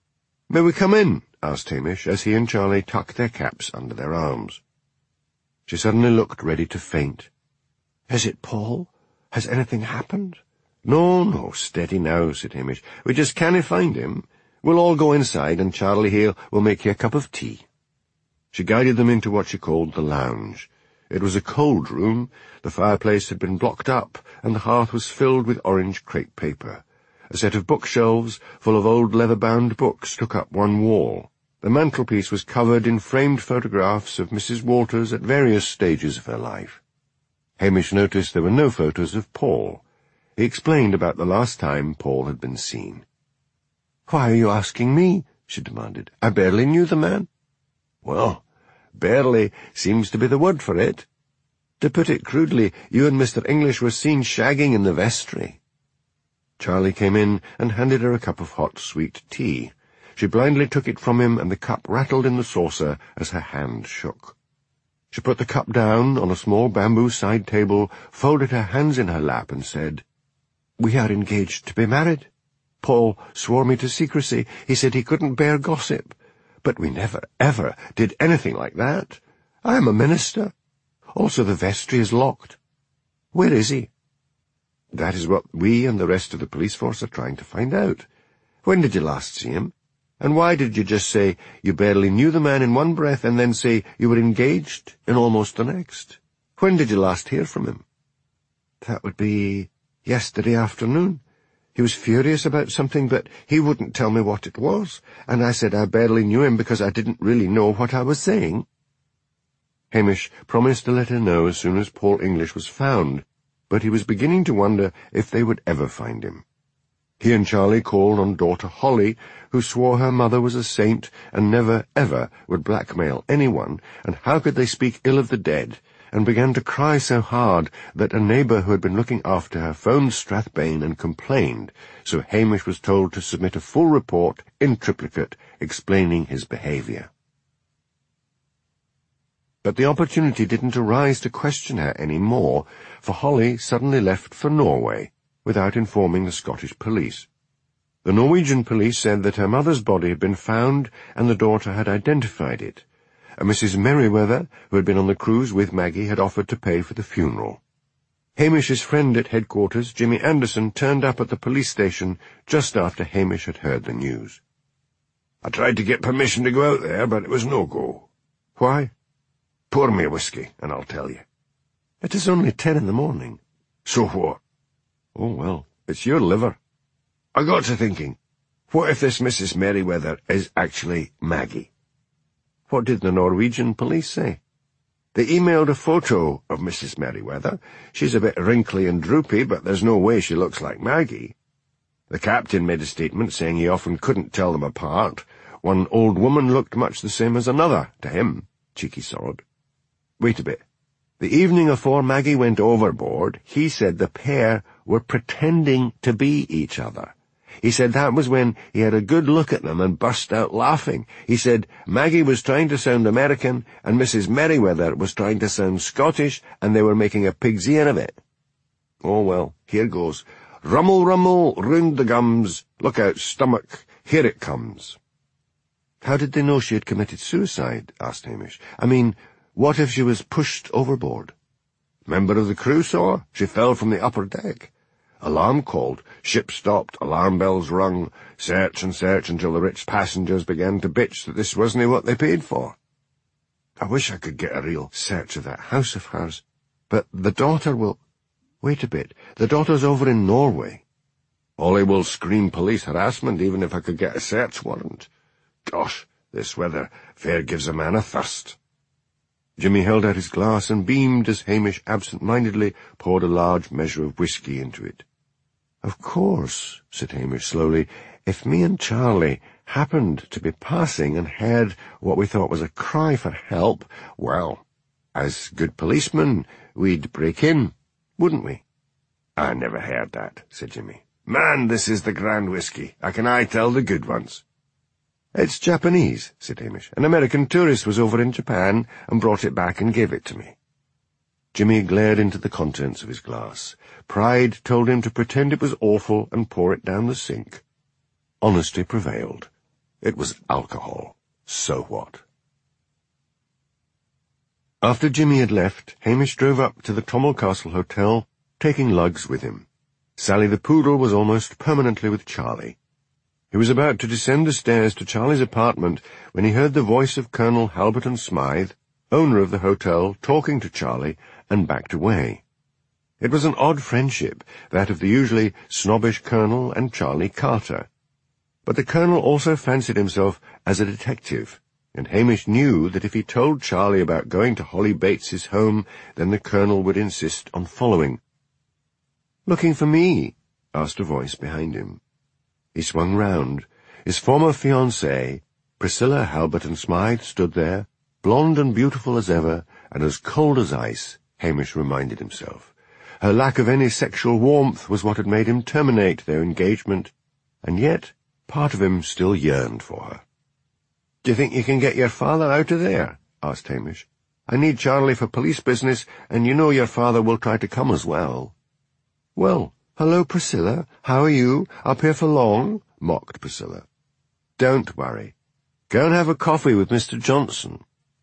"May we come in?" asked Hamish, as he and Charlie tucked their caps under their arms. She suddenly looked ready to faint. "Is it Paul? Has anything happened?" "No, no, steady now," said Hamish. "We just can't find him. We'll all go inside, and Charlie here will make you a cup of tea." She guided them into what she called the lounge. It was a cold room. The fireplace had been blocked up, and the hearth was filled with orange crepe paper. A set of bookshelves full of old leather-bound books took up one wall. The mantelpiece was covered in framed photographs of Missus Walters at various stages of her life. Hamish noticed there were no photos of Paul. He explained about the last time Paul had been seen. "Why are you asking me?" she demanded. "I barely knew the man." "Well, barely seems to be the word for it. To put it crudely, you and Mister English were seen shagging in the vestry." Charlie came in and handed her a cup of hot, sweet tea. She blindly took it from him, and the cup rattled in the saucer as her hand shook. She put the cup down on a small bamboo side table, folded her hands in her lap, and said, "We are engaged to be married. Paul swore me to secrecy. He said he couldn't bear gossip. But we never, ever did anything like that. I am a minister. Also, the vestry is locked. Where is he?" "That is what we and the rest of the police force are trying to find out. When did you last see him? And why did you just say you barely knew the man in one breath and then say you were engaged in almost the next? When did you last hear from him?" "That would be yesterday afternoon. He was furious about something, but he wouldn't tell me what it was, and I said I barely knew him because I didn't really know what I was saying." Hamish promised to let her know as soon as Paul English was found, but he was beginning to wonder if they would ever find him. He and Charlie called on daughter Holly, who swore her mother was a saint and never, ever would blackmail anyone, and how could they speak ill of the dead, and began to cry so hard that a neighbour who had been looking after her phoned Strathbane and complained, so Hamish was told to submit a full report in triplicate explaining his behaviour. But the opportunity didn't arise to question her any more, for Holly suddenly left for Norway, without informing the Scottish police. The Norwegian police said that her mother's body had been found and the daughter had identified it. A Missus Merriweather, who had been on the cruise with Maggie, had offered to pay for the funeral. Hamish's friend at headquarters, Jimmy Anderson, turned up at the police station just after Hamish had heard the news. "I tried to get permission to go out there, but it was no go." "Why?" "Pour me a whiskey, and I'll tell you." "It is only ten in the morning." "So what?" "Oh, well, it's your liver." I got to thinking, what if this Missus Merriweather is actually Maggie? What did the Norwegian police say? They emailed a photo of Missus Merriweather. She's a bit wrinkly and droopy, but there's no way she looks like Maggie. The captain made a statement saying he often couldn't tell them apart. One old woman looked much the same as another, to him, cheeky sod. Wait a bit. The evening afore Maggie went overboard, he said the pair were pretending to be each other. He said that was when he had a good look at them and burst out laughing. He said Maggie was trying to sound American and Missus Merriweather was trying to sound Scottish, and they were making a pig's ear of it. Oh, well, here goes. Rummel, rummel, round the gums. Look out, stomach. Here it comes. How did they know she had committed suicide? Asked Hamish. I mean, what if she was pushed overboard? Member of the crew saw her. She fell from the upper deck. Alarm called, ship stopped, alarm bells rung, search and search until the rich passengers began to bitch that this wasn't what they paid for. I wish I could get a real search of that house of hers. But the daughter will... Wait a bit, the daughter's over in Norway. Ollie will scream police harassment even if I could get a search warrant. Gosh, this weather fair gives a man a thirst. Jimmy held out his glass and beamed as Hamish absent-mindedly poured a large measure of whiskey into it. Of course, said Hamish slowly, if me and Charlie happened to be passing and heard what we thought was a cry for help, well, as good policemen, we'd break in, wouldn't we? I never heard that, said Jimmy. Man, this is the grand whiskey. I can I tell the good ones. It's Japanese, said Hamish. An American tourist was over in Japan and brought it back and gave it to me. Jimmy glared into the contents of his glass. Pride told him to pretend it was awful and pour it down the sink. Honesty prevailed. It was alcohol. So what? After Jimmy had left, Hamish drove up to the Tommel Castle Hotel, taking Luggs with him. Sally the poodle was almost permanently with Charlie. He was about to descend the stairs to Charlie's apartment when he heard the voice of Colonel Halberton Smythe, owner of the hotel, talking to Charlie, and backed away. It was an odd friendship, that of the usually snobbish Colonel and Charlie Carter. But the Colonel also fancied himself as a detective, and Hamish knew that if he told Charlie about going to Holly Bates's home, then the Colonel would insist on following. "Looking for me?" asked a voice behind him. He swung round. His former fiancée, Priscilla Halberton Smythe, stood there, blonde and beautiful as ever, and as cold as ice, Hamish reminded himself. Her lack of any sexual warmth was what had made him terminate their engagement, and yet part of him still yearned for her. "Do you think you can get your father out of there?" asked Hamish. "I need Charlie for police business, and you know your father will try to come as well." "Well, hello, Priscilla. How are you? Up here for long?" mocked Priscilla. "Don't worry. Go and have a coffee with Mister Johnson."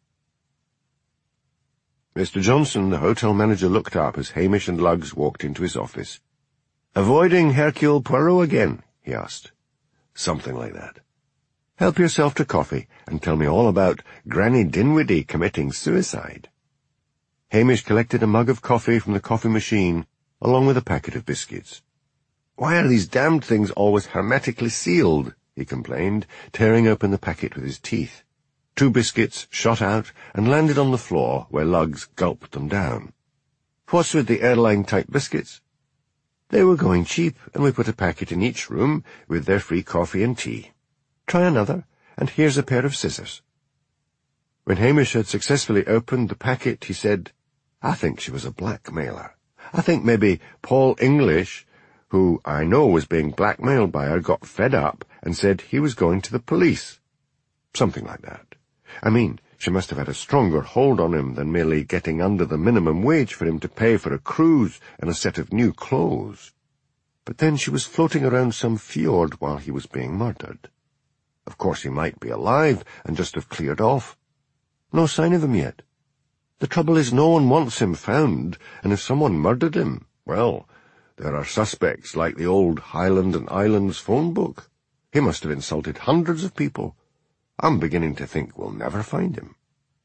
Mister Johnson, the hotel manager, looked up as Hamish and Luggs walked into his office. "Avoiding Hercule Poirot again?" he asked. "Something like that. Help yourself to coffee, and tell me all about Granny Dinwiddie committing suicide." Hamish collected a mug of coffee from the coffee machine, along with a packet of biscuits. "Why are these damned things always hermetically sealed?" he complained, tearing open the packet with his teeth. Two biscuits shot out and landed on the floor, where Luggs gulped them down. "What's with the airline-type biscuits?" "They were going cheap, and we put a packet in each room, with their free coffee and tea. Try another, and here's a pair of scissors." When Hamish had successfully opened the packet, he said, "I think she was a blackmailer. I think maybe Paul English, who I know was being blackmailed by her, got fed up and said he was going to the police. Something like that. I mean, she must have had a stronger hold on him than merely getting under the minimum wage for him to pay for a cruise and a set of new clothes. But then she was floating around some fjord while he was being murdered. Of course he might be alive and just have cleared off. No sign of him yet. The trouble is no one wants him found, and if someone murdered him, well, there are suspects like the old Highland and Islands phone book. He must have insulted hundreds of people. I'm beginning to think we'll never find him."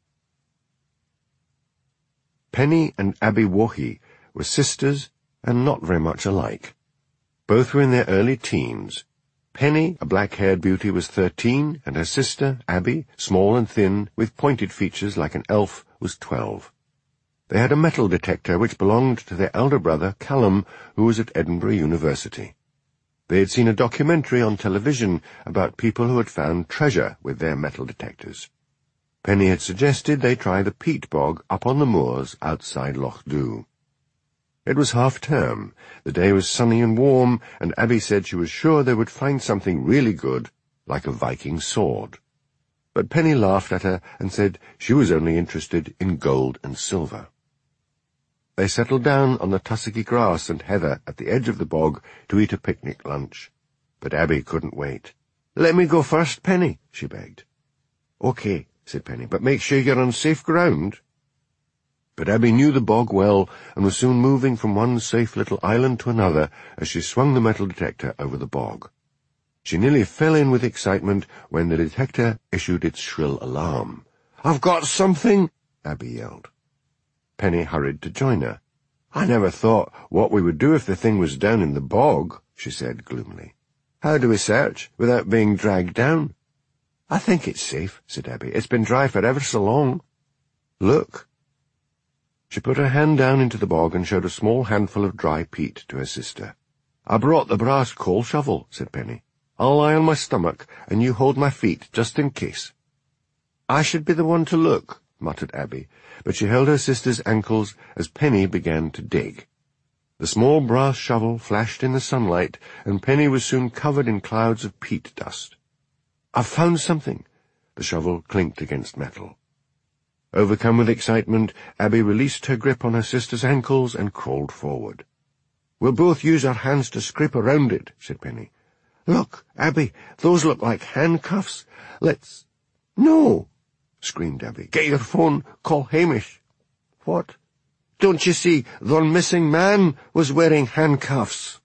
Penny and Abby Wohi were sisters and not very much alike. Both were in their early teens. Penny, a black-haired beauty, was thirteen, and her sister, Abby, small and thin, with pointed features like an elf, was twelve. They had a metal detector which belonged to their elder brother, Callum, who was at Edinburgh University. They had seen a documentary on television about people who had found treasure with their metal detectors. Penny had suggested they try the peat bog up on the moors outside Loch Dhu. It was half-term. The day was sunny and warm, and Abby said she was sure they would find something really good, like a Viking sword. But Penny laughed at her and said she was only interested in gold and silver. They settled down on the tussocky grass and heather at the edge of the bog to eat a picnic lunch. But Abby couldn't wait. "Let me go first, Penny," she begged. "Okay," said Penny, "but make sure you're on safe ground." But Abby knew the bog well and was soon moving from one safe little island to another as she swung the metal detector over the bog. She nearly fell in with excitement when the detector issued its shrill alarm. "I've got something!" Abby yelled. Penny hurried to join her. "I never thought what we would do if the thing was down in the bog," she said gloomily. "How do we search without being dragged down?" "I think it's safe," said Abby. "It's been dry for ever so long. Look." She put her hand down into the bog and showed a small handful of dry peat to her sister. "I brought the brass coal shovel," said Penny. "I'll lie on my stomach, and you hold my feet, just in case." "I should be the one to look," muttered Abby, but she held her sister's ankles as Penny began to dig. The small brass shovel flashed in the sunlight, and Penny was soon covered in clouds of peat dust. "I've found something." The shovel clinked against metal. Overcome with excitement, Abby released her grip on her sister's ankles and crawled forward. "We'll both use our hands to scrape around it," said Penny. Look, Abby, those look like handcuffs. Let's—" "No," screamed Abby. "Get your phone, call Hamish." "What? Don't you see, the missing man was wearing handcuffs."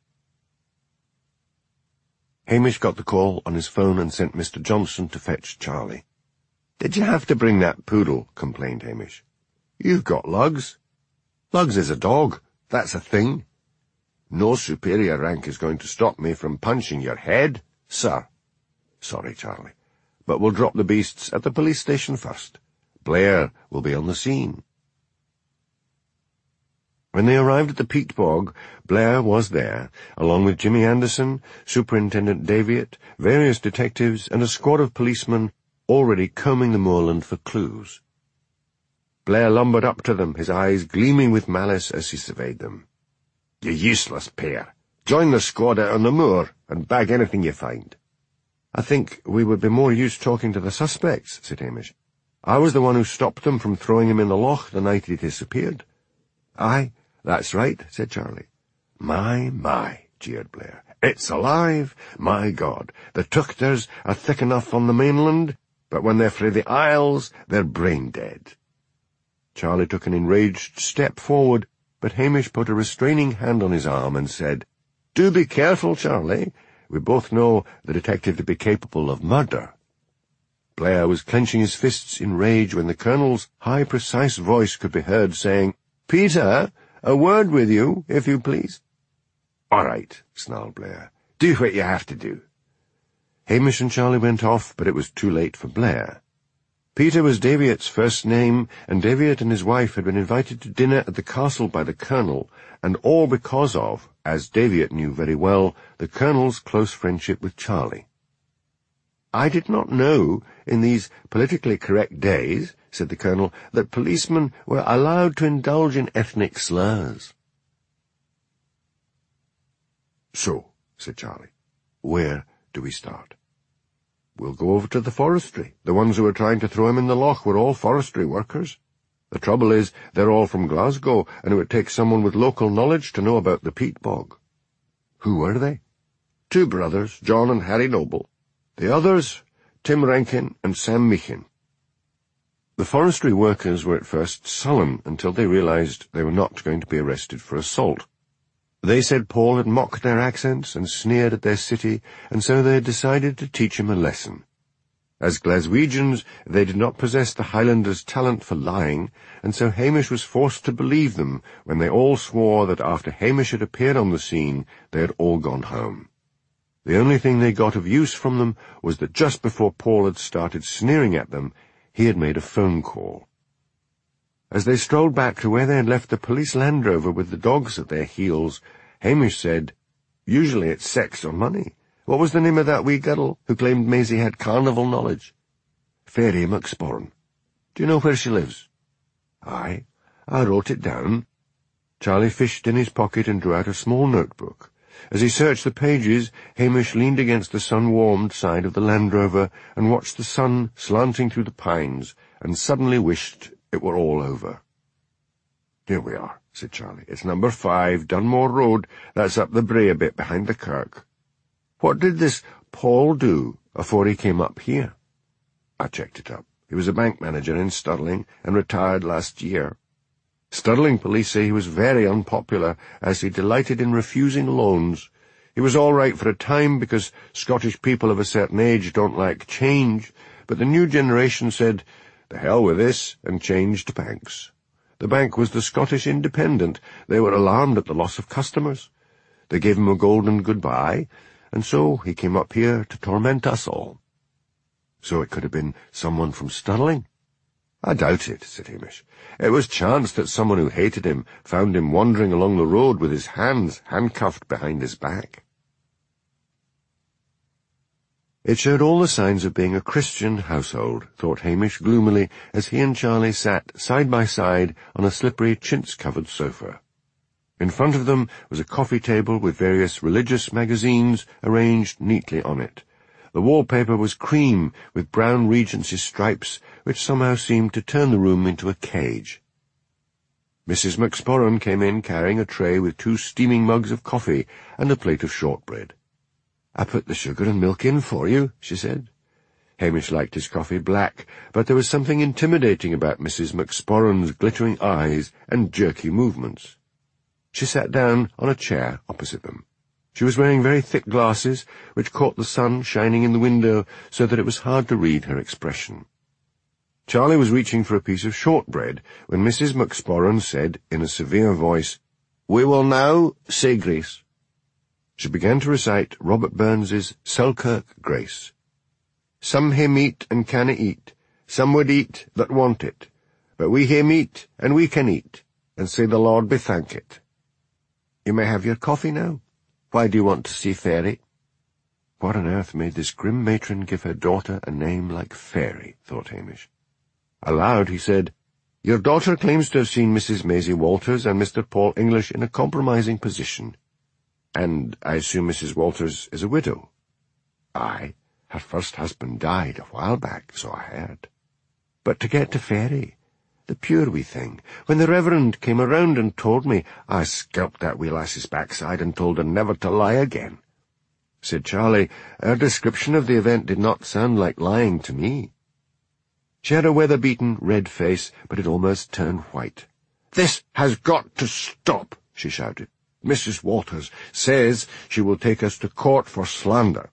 Hamish got the call on his phone and sent Mister Johnson to fetch Charlie. "Did you have to bring that poodle?" complained Hamish. "You've got Lugs. Lugs is a dog, that's a thing. No superior rank is going to stop me from punching your head, sir." "Sorry, Charlie, but we'll drop the beasts at the police station first. Blair will be on the scene." When they arrived at the peat bog, Blair was there, along with Jimmy Anderson, Superintendent Daviett, various detectives, and a squad of policemen already combing the moorland for clues. Blair lumbered up to them, his eyes gleaming with malice as he surveyed them. "You useless pair! Join the squad out on the moor and bag anything you find." "I think we would be more use talking to the suspects," said Hamish. "I was the one who stopped them from throwing him in the loch the night he disappeared." "Aye, that's right," said Charlie. "My, my," jeered Blair. "It's alive! My God, the Tuchters are thick enough on the mainland, but when they're frae the Isles, they're brain-dead." Charlie took an enraged step forward, but Hamish put a restraining hand on his arm and said, "Do be careful, Charlie. We both know the detective to be capable of murder." Blair was clenching his fists in rage when the Colonel's high, precise voice could be heard saying, "Peter, a word with you, if you please." "All right," snarled Blair. "Do what you have to do." Hamish and Charlie went off, but it was too late for Blair. Peter was Daviett's first name, and Daviett and his wife had been invited to dinner at the castle by the Colonel, and all because of, as Daviett knew very well, the Colonel's close friendship with Charlie. "I did not know, in these politically correct days," said the Colonel, "that policemen were allowed to indulge in ethnic slurs." "So," said Charlie, "where do we start?" "We'll go over to the forestry. The ones who were trying to throw him in the loch were all forestry workers. The trouble is, they're all from Glasgow, and it would take someone with local knowledge to know about the peat bog." "Who were they?" "Two brothers, John and Harry Noble. The others, Tim Rankin and Sam Meechan." The forestry workers were at first sullen until they realized they were not going to be arrested for assault. They said Paul had mocked their accents and sneered at their city, and so they had decided to teach him a lesson. As Glaswegians, they did not possess the Highlanders' talent for lying, and so Hamish was forced to believe them when they all swore that after Hamish had appeared on the scene, they had all gone home. The only thing they got of use from them was that just before Paul had started sneering at them, he had made a phone call. As they strolled back to where they had left the police Land Rover with the dogs at their heels, Hamish said, "Usually it's sex or money. What was the name of that wee girl who claimed Maisie had carnival knowledge?" "Fairy McSporran. Do you know where she lives?" "Aye, I wrote it down." Charlie fished in his pocket and drew out a small notebook. As he searched the pages, Hamish leaned against the sun-warmed side of the Land Rover and watched the sun slanting through the pines, and suddenly wished it were all over. "Here we are," said Charlie. "It's number five, Dunmore Road. That's up the brae a bit behind the kirk. What did this Paul do afore he came up here?" "I checked it up. He was a bank manager in Stirling, and retired last year. Stirling police say he was very unpopular, as he delighted in refusing loans. He was all right for a time, because Scottish people of a certain age don't like change, but the new generation said, 'The hell with this,' and changed banks. The bank was the Scottish Independent. They were alarmed at the loss of customers. They gave him a golden goodbye, and so he came up here to torment us all." "So it could have been someone from Stirling?" "I doubt it," said Hamish. "It was chance that someone who hated him found him wandering along the road with his hands handcuffed behind his back." It showed all the signs of being a Christian household, thought Hamish gloomily, as he and Charlie sat side by side on a slippery chintz-covered sofa. In front of them was a coffee table with various religious magazines arranged neatly on it. The wallpaper was cream with brown Regency stripes, which somehow seemed to turn the room into a cage. Missus McSporran came in carrying a tray with two steaming mugs of coffee and a plate of shortbread. "I put the sugar and milk in for you," she said. Hamish liked his coffee black, but there was something intimidating about Missus McSporran's glittering eyes and jerky movements. She sat down on a chair opposite them. She was wearing very thick glasses, which caught the sun shining in the window so that it was hard to read her expression. Charlie was reaching for a piece of shortbread when Missus McSporran said in a severe voice, "We will now say grace." She began to recite Robert Burns's Selkirk Grace. "Some hae meat and canna eat, some would eat that want it, but we hae meat and we can eat, and say the Lord be thankit. You may have your coffee now. Why do you want to see Fairy?" What on earth made this grim matron give her daughter a name like Fairy, thought Hamish. Aloud he said, "Your daughter claims to have seen Missus Maisie Walters and Mister Paul English in a compromising position. And I assume Missus Walters is a widow?" "Aye. Her first husband died a while back, so I heard. But to get to Fairy, the pure wee thing, when the Reverend came around and told me, I scalped that wee lass's backside and told her never to lie again." Said Charlie, "Her description of the event did not sound like lying to me." She had a weather-beaten, red face, but it almost turned white. "This has got to stop," she shouted. "Missus Walters says she will take us to court for slander."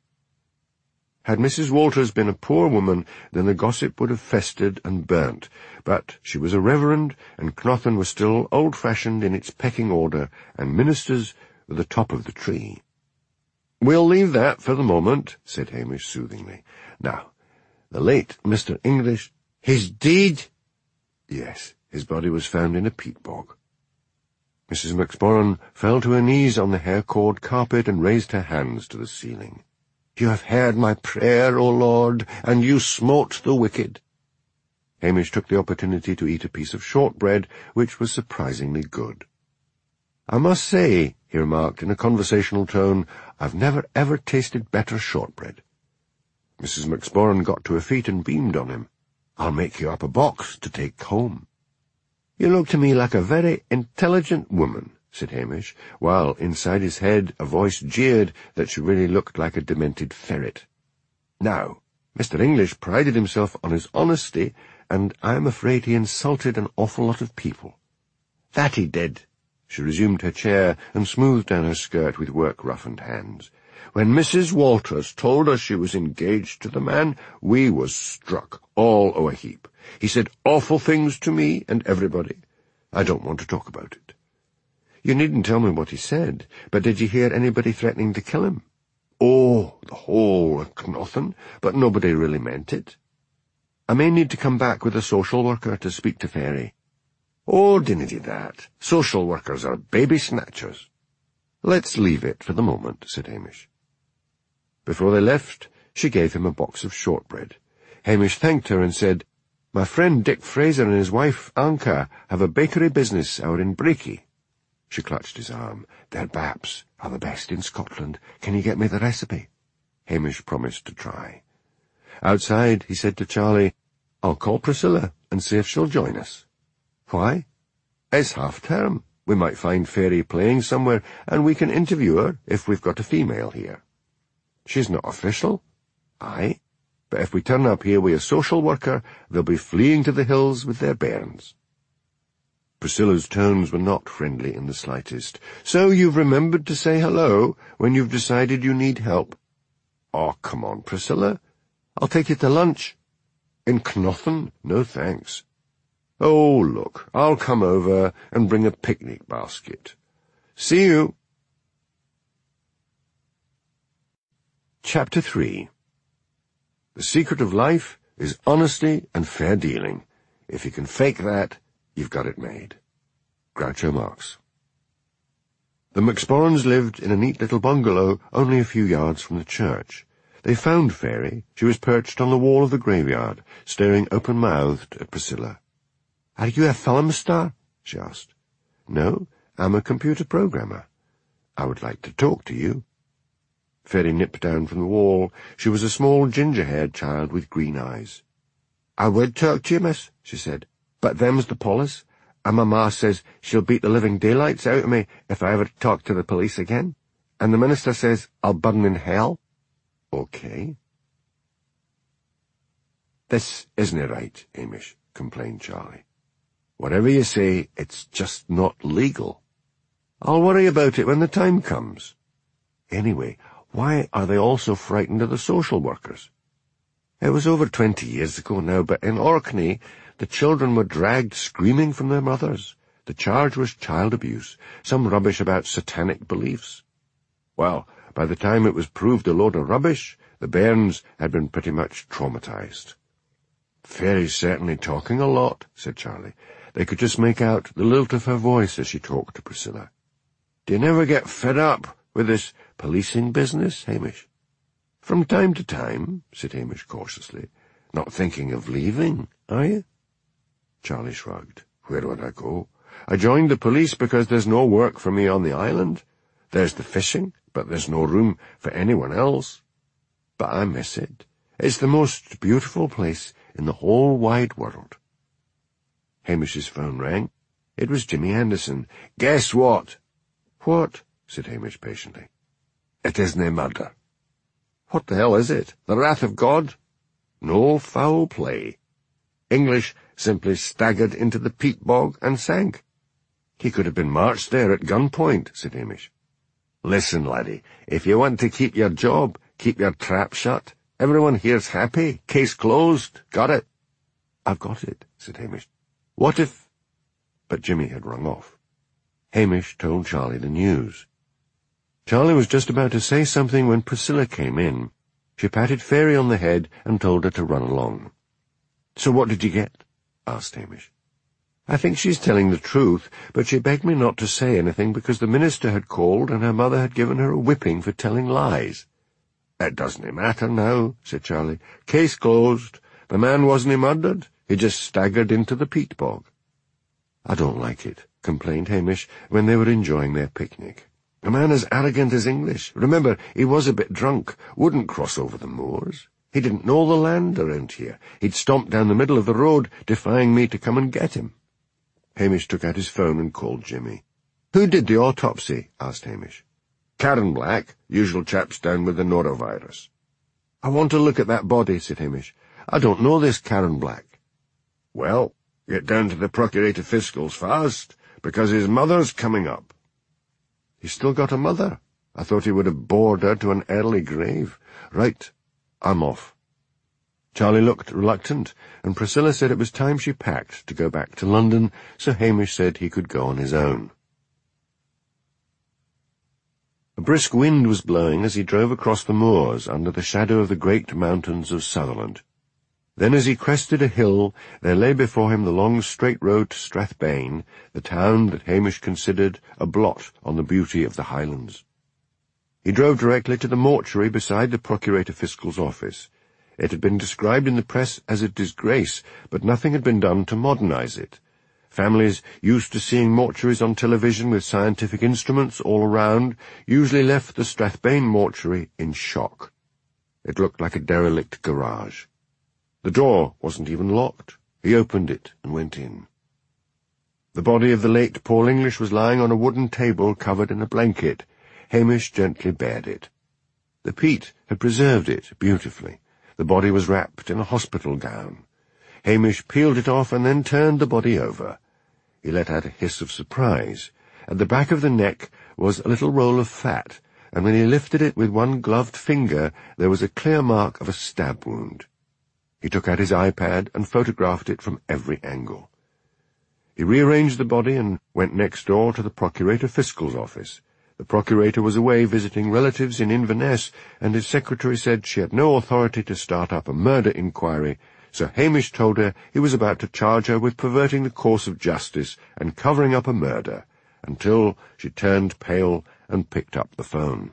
Had Missus Walters been a poor woman, then the gossip would have festered and burnt, but she was a reverend, and Cnothan was still old-fashioned in its pecking order, and ministers were the top of the tree. "We'll leave that for the moment," said Hamish soothingly. "Now, the late Mister English—" "His deed?" "Yes, his body was found in a peat bog." Missus McSporran fell to her knees on the hair-cord carpet and raised her hands to the ceiling. "You have heard my prayer, O Lord, and you smote the wicked." Hamish took the opportunity to eat a piece of shortbread, which was surprisingly good. "I must say," he remarked in a conversational tone, "I've never ever tasted better shortbread." Missus McSporran got to her feet and beamed on him. "I'll make you up a box to take home." "You look to me like a very intelligent woman," said Hamish, while inside his head a voice jeered that she really looked like a demented ferret. Now, Mister English prided himself on his honesty, and I am afraid he insulted an awful lot of people. "That he did." She resumed her chair and smoothed down her skirt with work-roughened hands. "When Missus Walters told us she was engaged to the man, we was struck, all o' a heap. He said awful things to me and everybody. I don't want to talk about it." "You needn't tell me what he said, but did you hear anybody threatening to kill him?" "Oh, the whole of Cnothan, but nobody really meant it." "I may need to come back with a social worker to speak to Fairy." "Oh, dinna do that. Social workers are baby snatchers." "Let's leave it for the moment," said Hamish. Before they left, she gave him a box of shortbread. Hamish thanked her and said, "My friend Dick Fraser and his wife, Anka, have a bakery business out in Breaky." She clutched his arm. "Their baps are the best in Scotland. Can you get me the recipe?" Hamish promised to try. Outside, he said to Charlie, "I'll call Priscilla and see if she'll join us." "Why?" "It's half-term. We might find Fairy playing somewhere, and we can interview her if we've got a female here." "She's not official." "Aye, but if we turn up here with a social worker, they'll be fleeing to the hills with their bairns." Priscilla's tones were not friendly in the slightest. "So you've remembered to say hello when you've decided you need help?" "Oh, come on, Priscilla. I'll take you to lunch." "In Cnothan? No thanks." "Oh, look, I'll come over and bring a picnic basket. See you." Chapter three. The secret of life is honesty and fair dealing. If you can fake that, you've got it made. Groucho Marx. The McSporrans lived in a neat little bungalow only a few yards from the church. They found Fairy. She was perched on the wall of the graveyard, staring open-mouthed at Priscilla. "Are you a film star?" she asked. "No, I'm a computer programmer. I would like to talk to you." Fairy nipped down from the wall. She was a small ginger-haired child with green eyes. "I would talk to you, miss," she said, "but them's the police, and my ma says she'll beat the living daylights out of me if I ever talk to the police again, and the minister says I'll burn in hell." Okay. This isn't right, Hamish, complained Charlie. Whatever you say, it's just not legal. I'll worry about it when the time comes. Anyway, why are they all so frightened of the social workers? It was over twenty years ago now, but in Orkney, the children were dragged screaming from their mothers. The charge was child abuse, some rubbish about satanic beliefs. Well, by the time it was proved a load of rubbish, the bairns had been pretty much traumatized. Fairy's certainly talking a lot, said Charlie. They could just make out the lilt of her voice as she talked to Priscilla. Do you never get fed up with this policing business, Hamish? From time to time, said Hamish cautiously. Not thinking of leaving, are you? Charlie shrugged. Where would I go? I joined the police because there's no work for me on the island. There's the fishing, but there's no room for anyone else. But I miss it. It's the most beautiful place in the whole wide world. Hamish's phone rang. It was Jimmy Henderson. Guess what? What? Said Hamish patiently. It isn't a murder. What the hell is it? The wrath of God? No foul play. English simply staggered into the peat bog and sank. He could have been marched there at gunpoint, said Hamish. Listen, laddie, if you want to keep your job, keep your trap shut. Everyone here's happy. Case closed. Got it? I've got it, said Hamish. What if... But Jimmy had rung off. Hamish told Charlie the news. Charlie was just about to say something when Priscilla came in. She patted Fairy on the head and told her to run along. So what did you get? Asked Hamish. I think she's telling the truth, but she begged me not to say anything because the minister had called and her mother had given her a whipping for telling lies. It doesn't matter now, said Charlie. Case closed. The man wasn't murdered. He just staggered into the peat bog. I don't like it, complained Hamish when they were enjoying their picnic. A man as arrogant as English. Remember, he was a bit drunk, wouldn't cross over the moors. He didn't know the land around here. He'd stomped down the middle of the road, defying me to come and get him. Hamish took out his phone and called Jimmy. Who did the autopsy? Asked Hamish. Karen Black, usual chap's down with the norovirus. I want to look at that body, said Hamish. I don't know this Karen Black. Well, get down to the Procurator Fiscal's fast, because his mother's coming up. He's still got a mother. I thought he would have bored her to an early grave. Right, I'm off. Charlie looked reluctant, and Priscilla said it was time she packed to go back to London, so Hamish said he could go on his own. A brisk wind was blowing as he drove across the moors under the shadow of the great mountains of Sutherland. Then as he crested a hill, there lay before him the long straight road to Strathbane, the town that Hamish considered a blot on the beauty of the Highlands. He drove directly to the mortuary beside the Procurator Fiscal's office. It had been described in the press as a disgrace, but nothing had been done to modernize it. Families used to seeing mortuaries on television with scientific instruments all around usually left the Strathbane mortuary in shock. It looked like a derelict garage. The door wasn't even locked. He opened it and went in. The body of the late Paul English was lying on a wooden table covered in a blanket. Hamish gently bared it. The peat had preserved it beautifully. The body was wrapped in a hospital gown. Hamish peeled it off and then turned the body over. He let out a hiss of surprise. At the back of the neck was a little roll of fat, and when he lifted it with one gloved finger, there was a clear mark of a stab wound. He took out his iPad and photographed it from every angle. He rearranged the body and went next door to the Procurator Fiscal's office. The Procurator was away visiting relatives in Inverness, and his secretary said she had no authority to start up a murder inquiry, so Hamish told her he was about to charge her with perverting the course of justice and covering up a murder, until she turned pale and picked up the phone.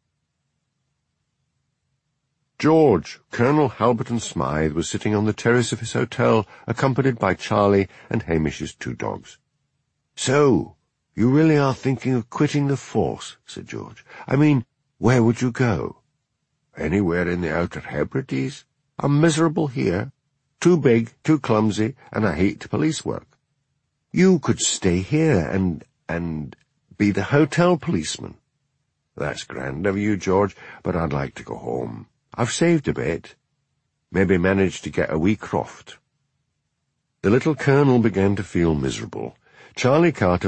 George, Colonel Halberton Smythe, was sitting on the terrace of his hotel, accompanied by Charlie and Hamish's two dogs. So, you really are thinking of quitting the force, said George. I mean, where would you go? Anywhere in the Outer Hebrides. I'm miserable here. Too big, too clumsy, and I hate police work. You could stay here and, and be the hotel policeman. That's grand of you, George, but I'd like to go home. I've saved a bit. Maybe managed to get a wee croft." The little colonel began to feel miserable. Charlie Carter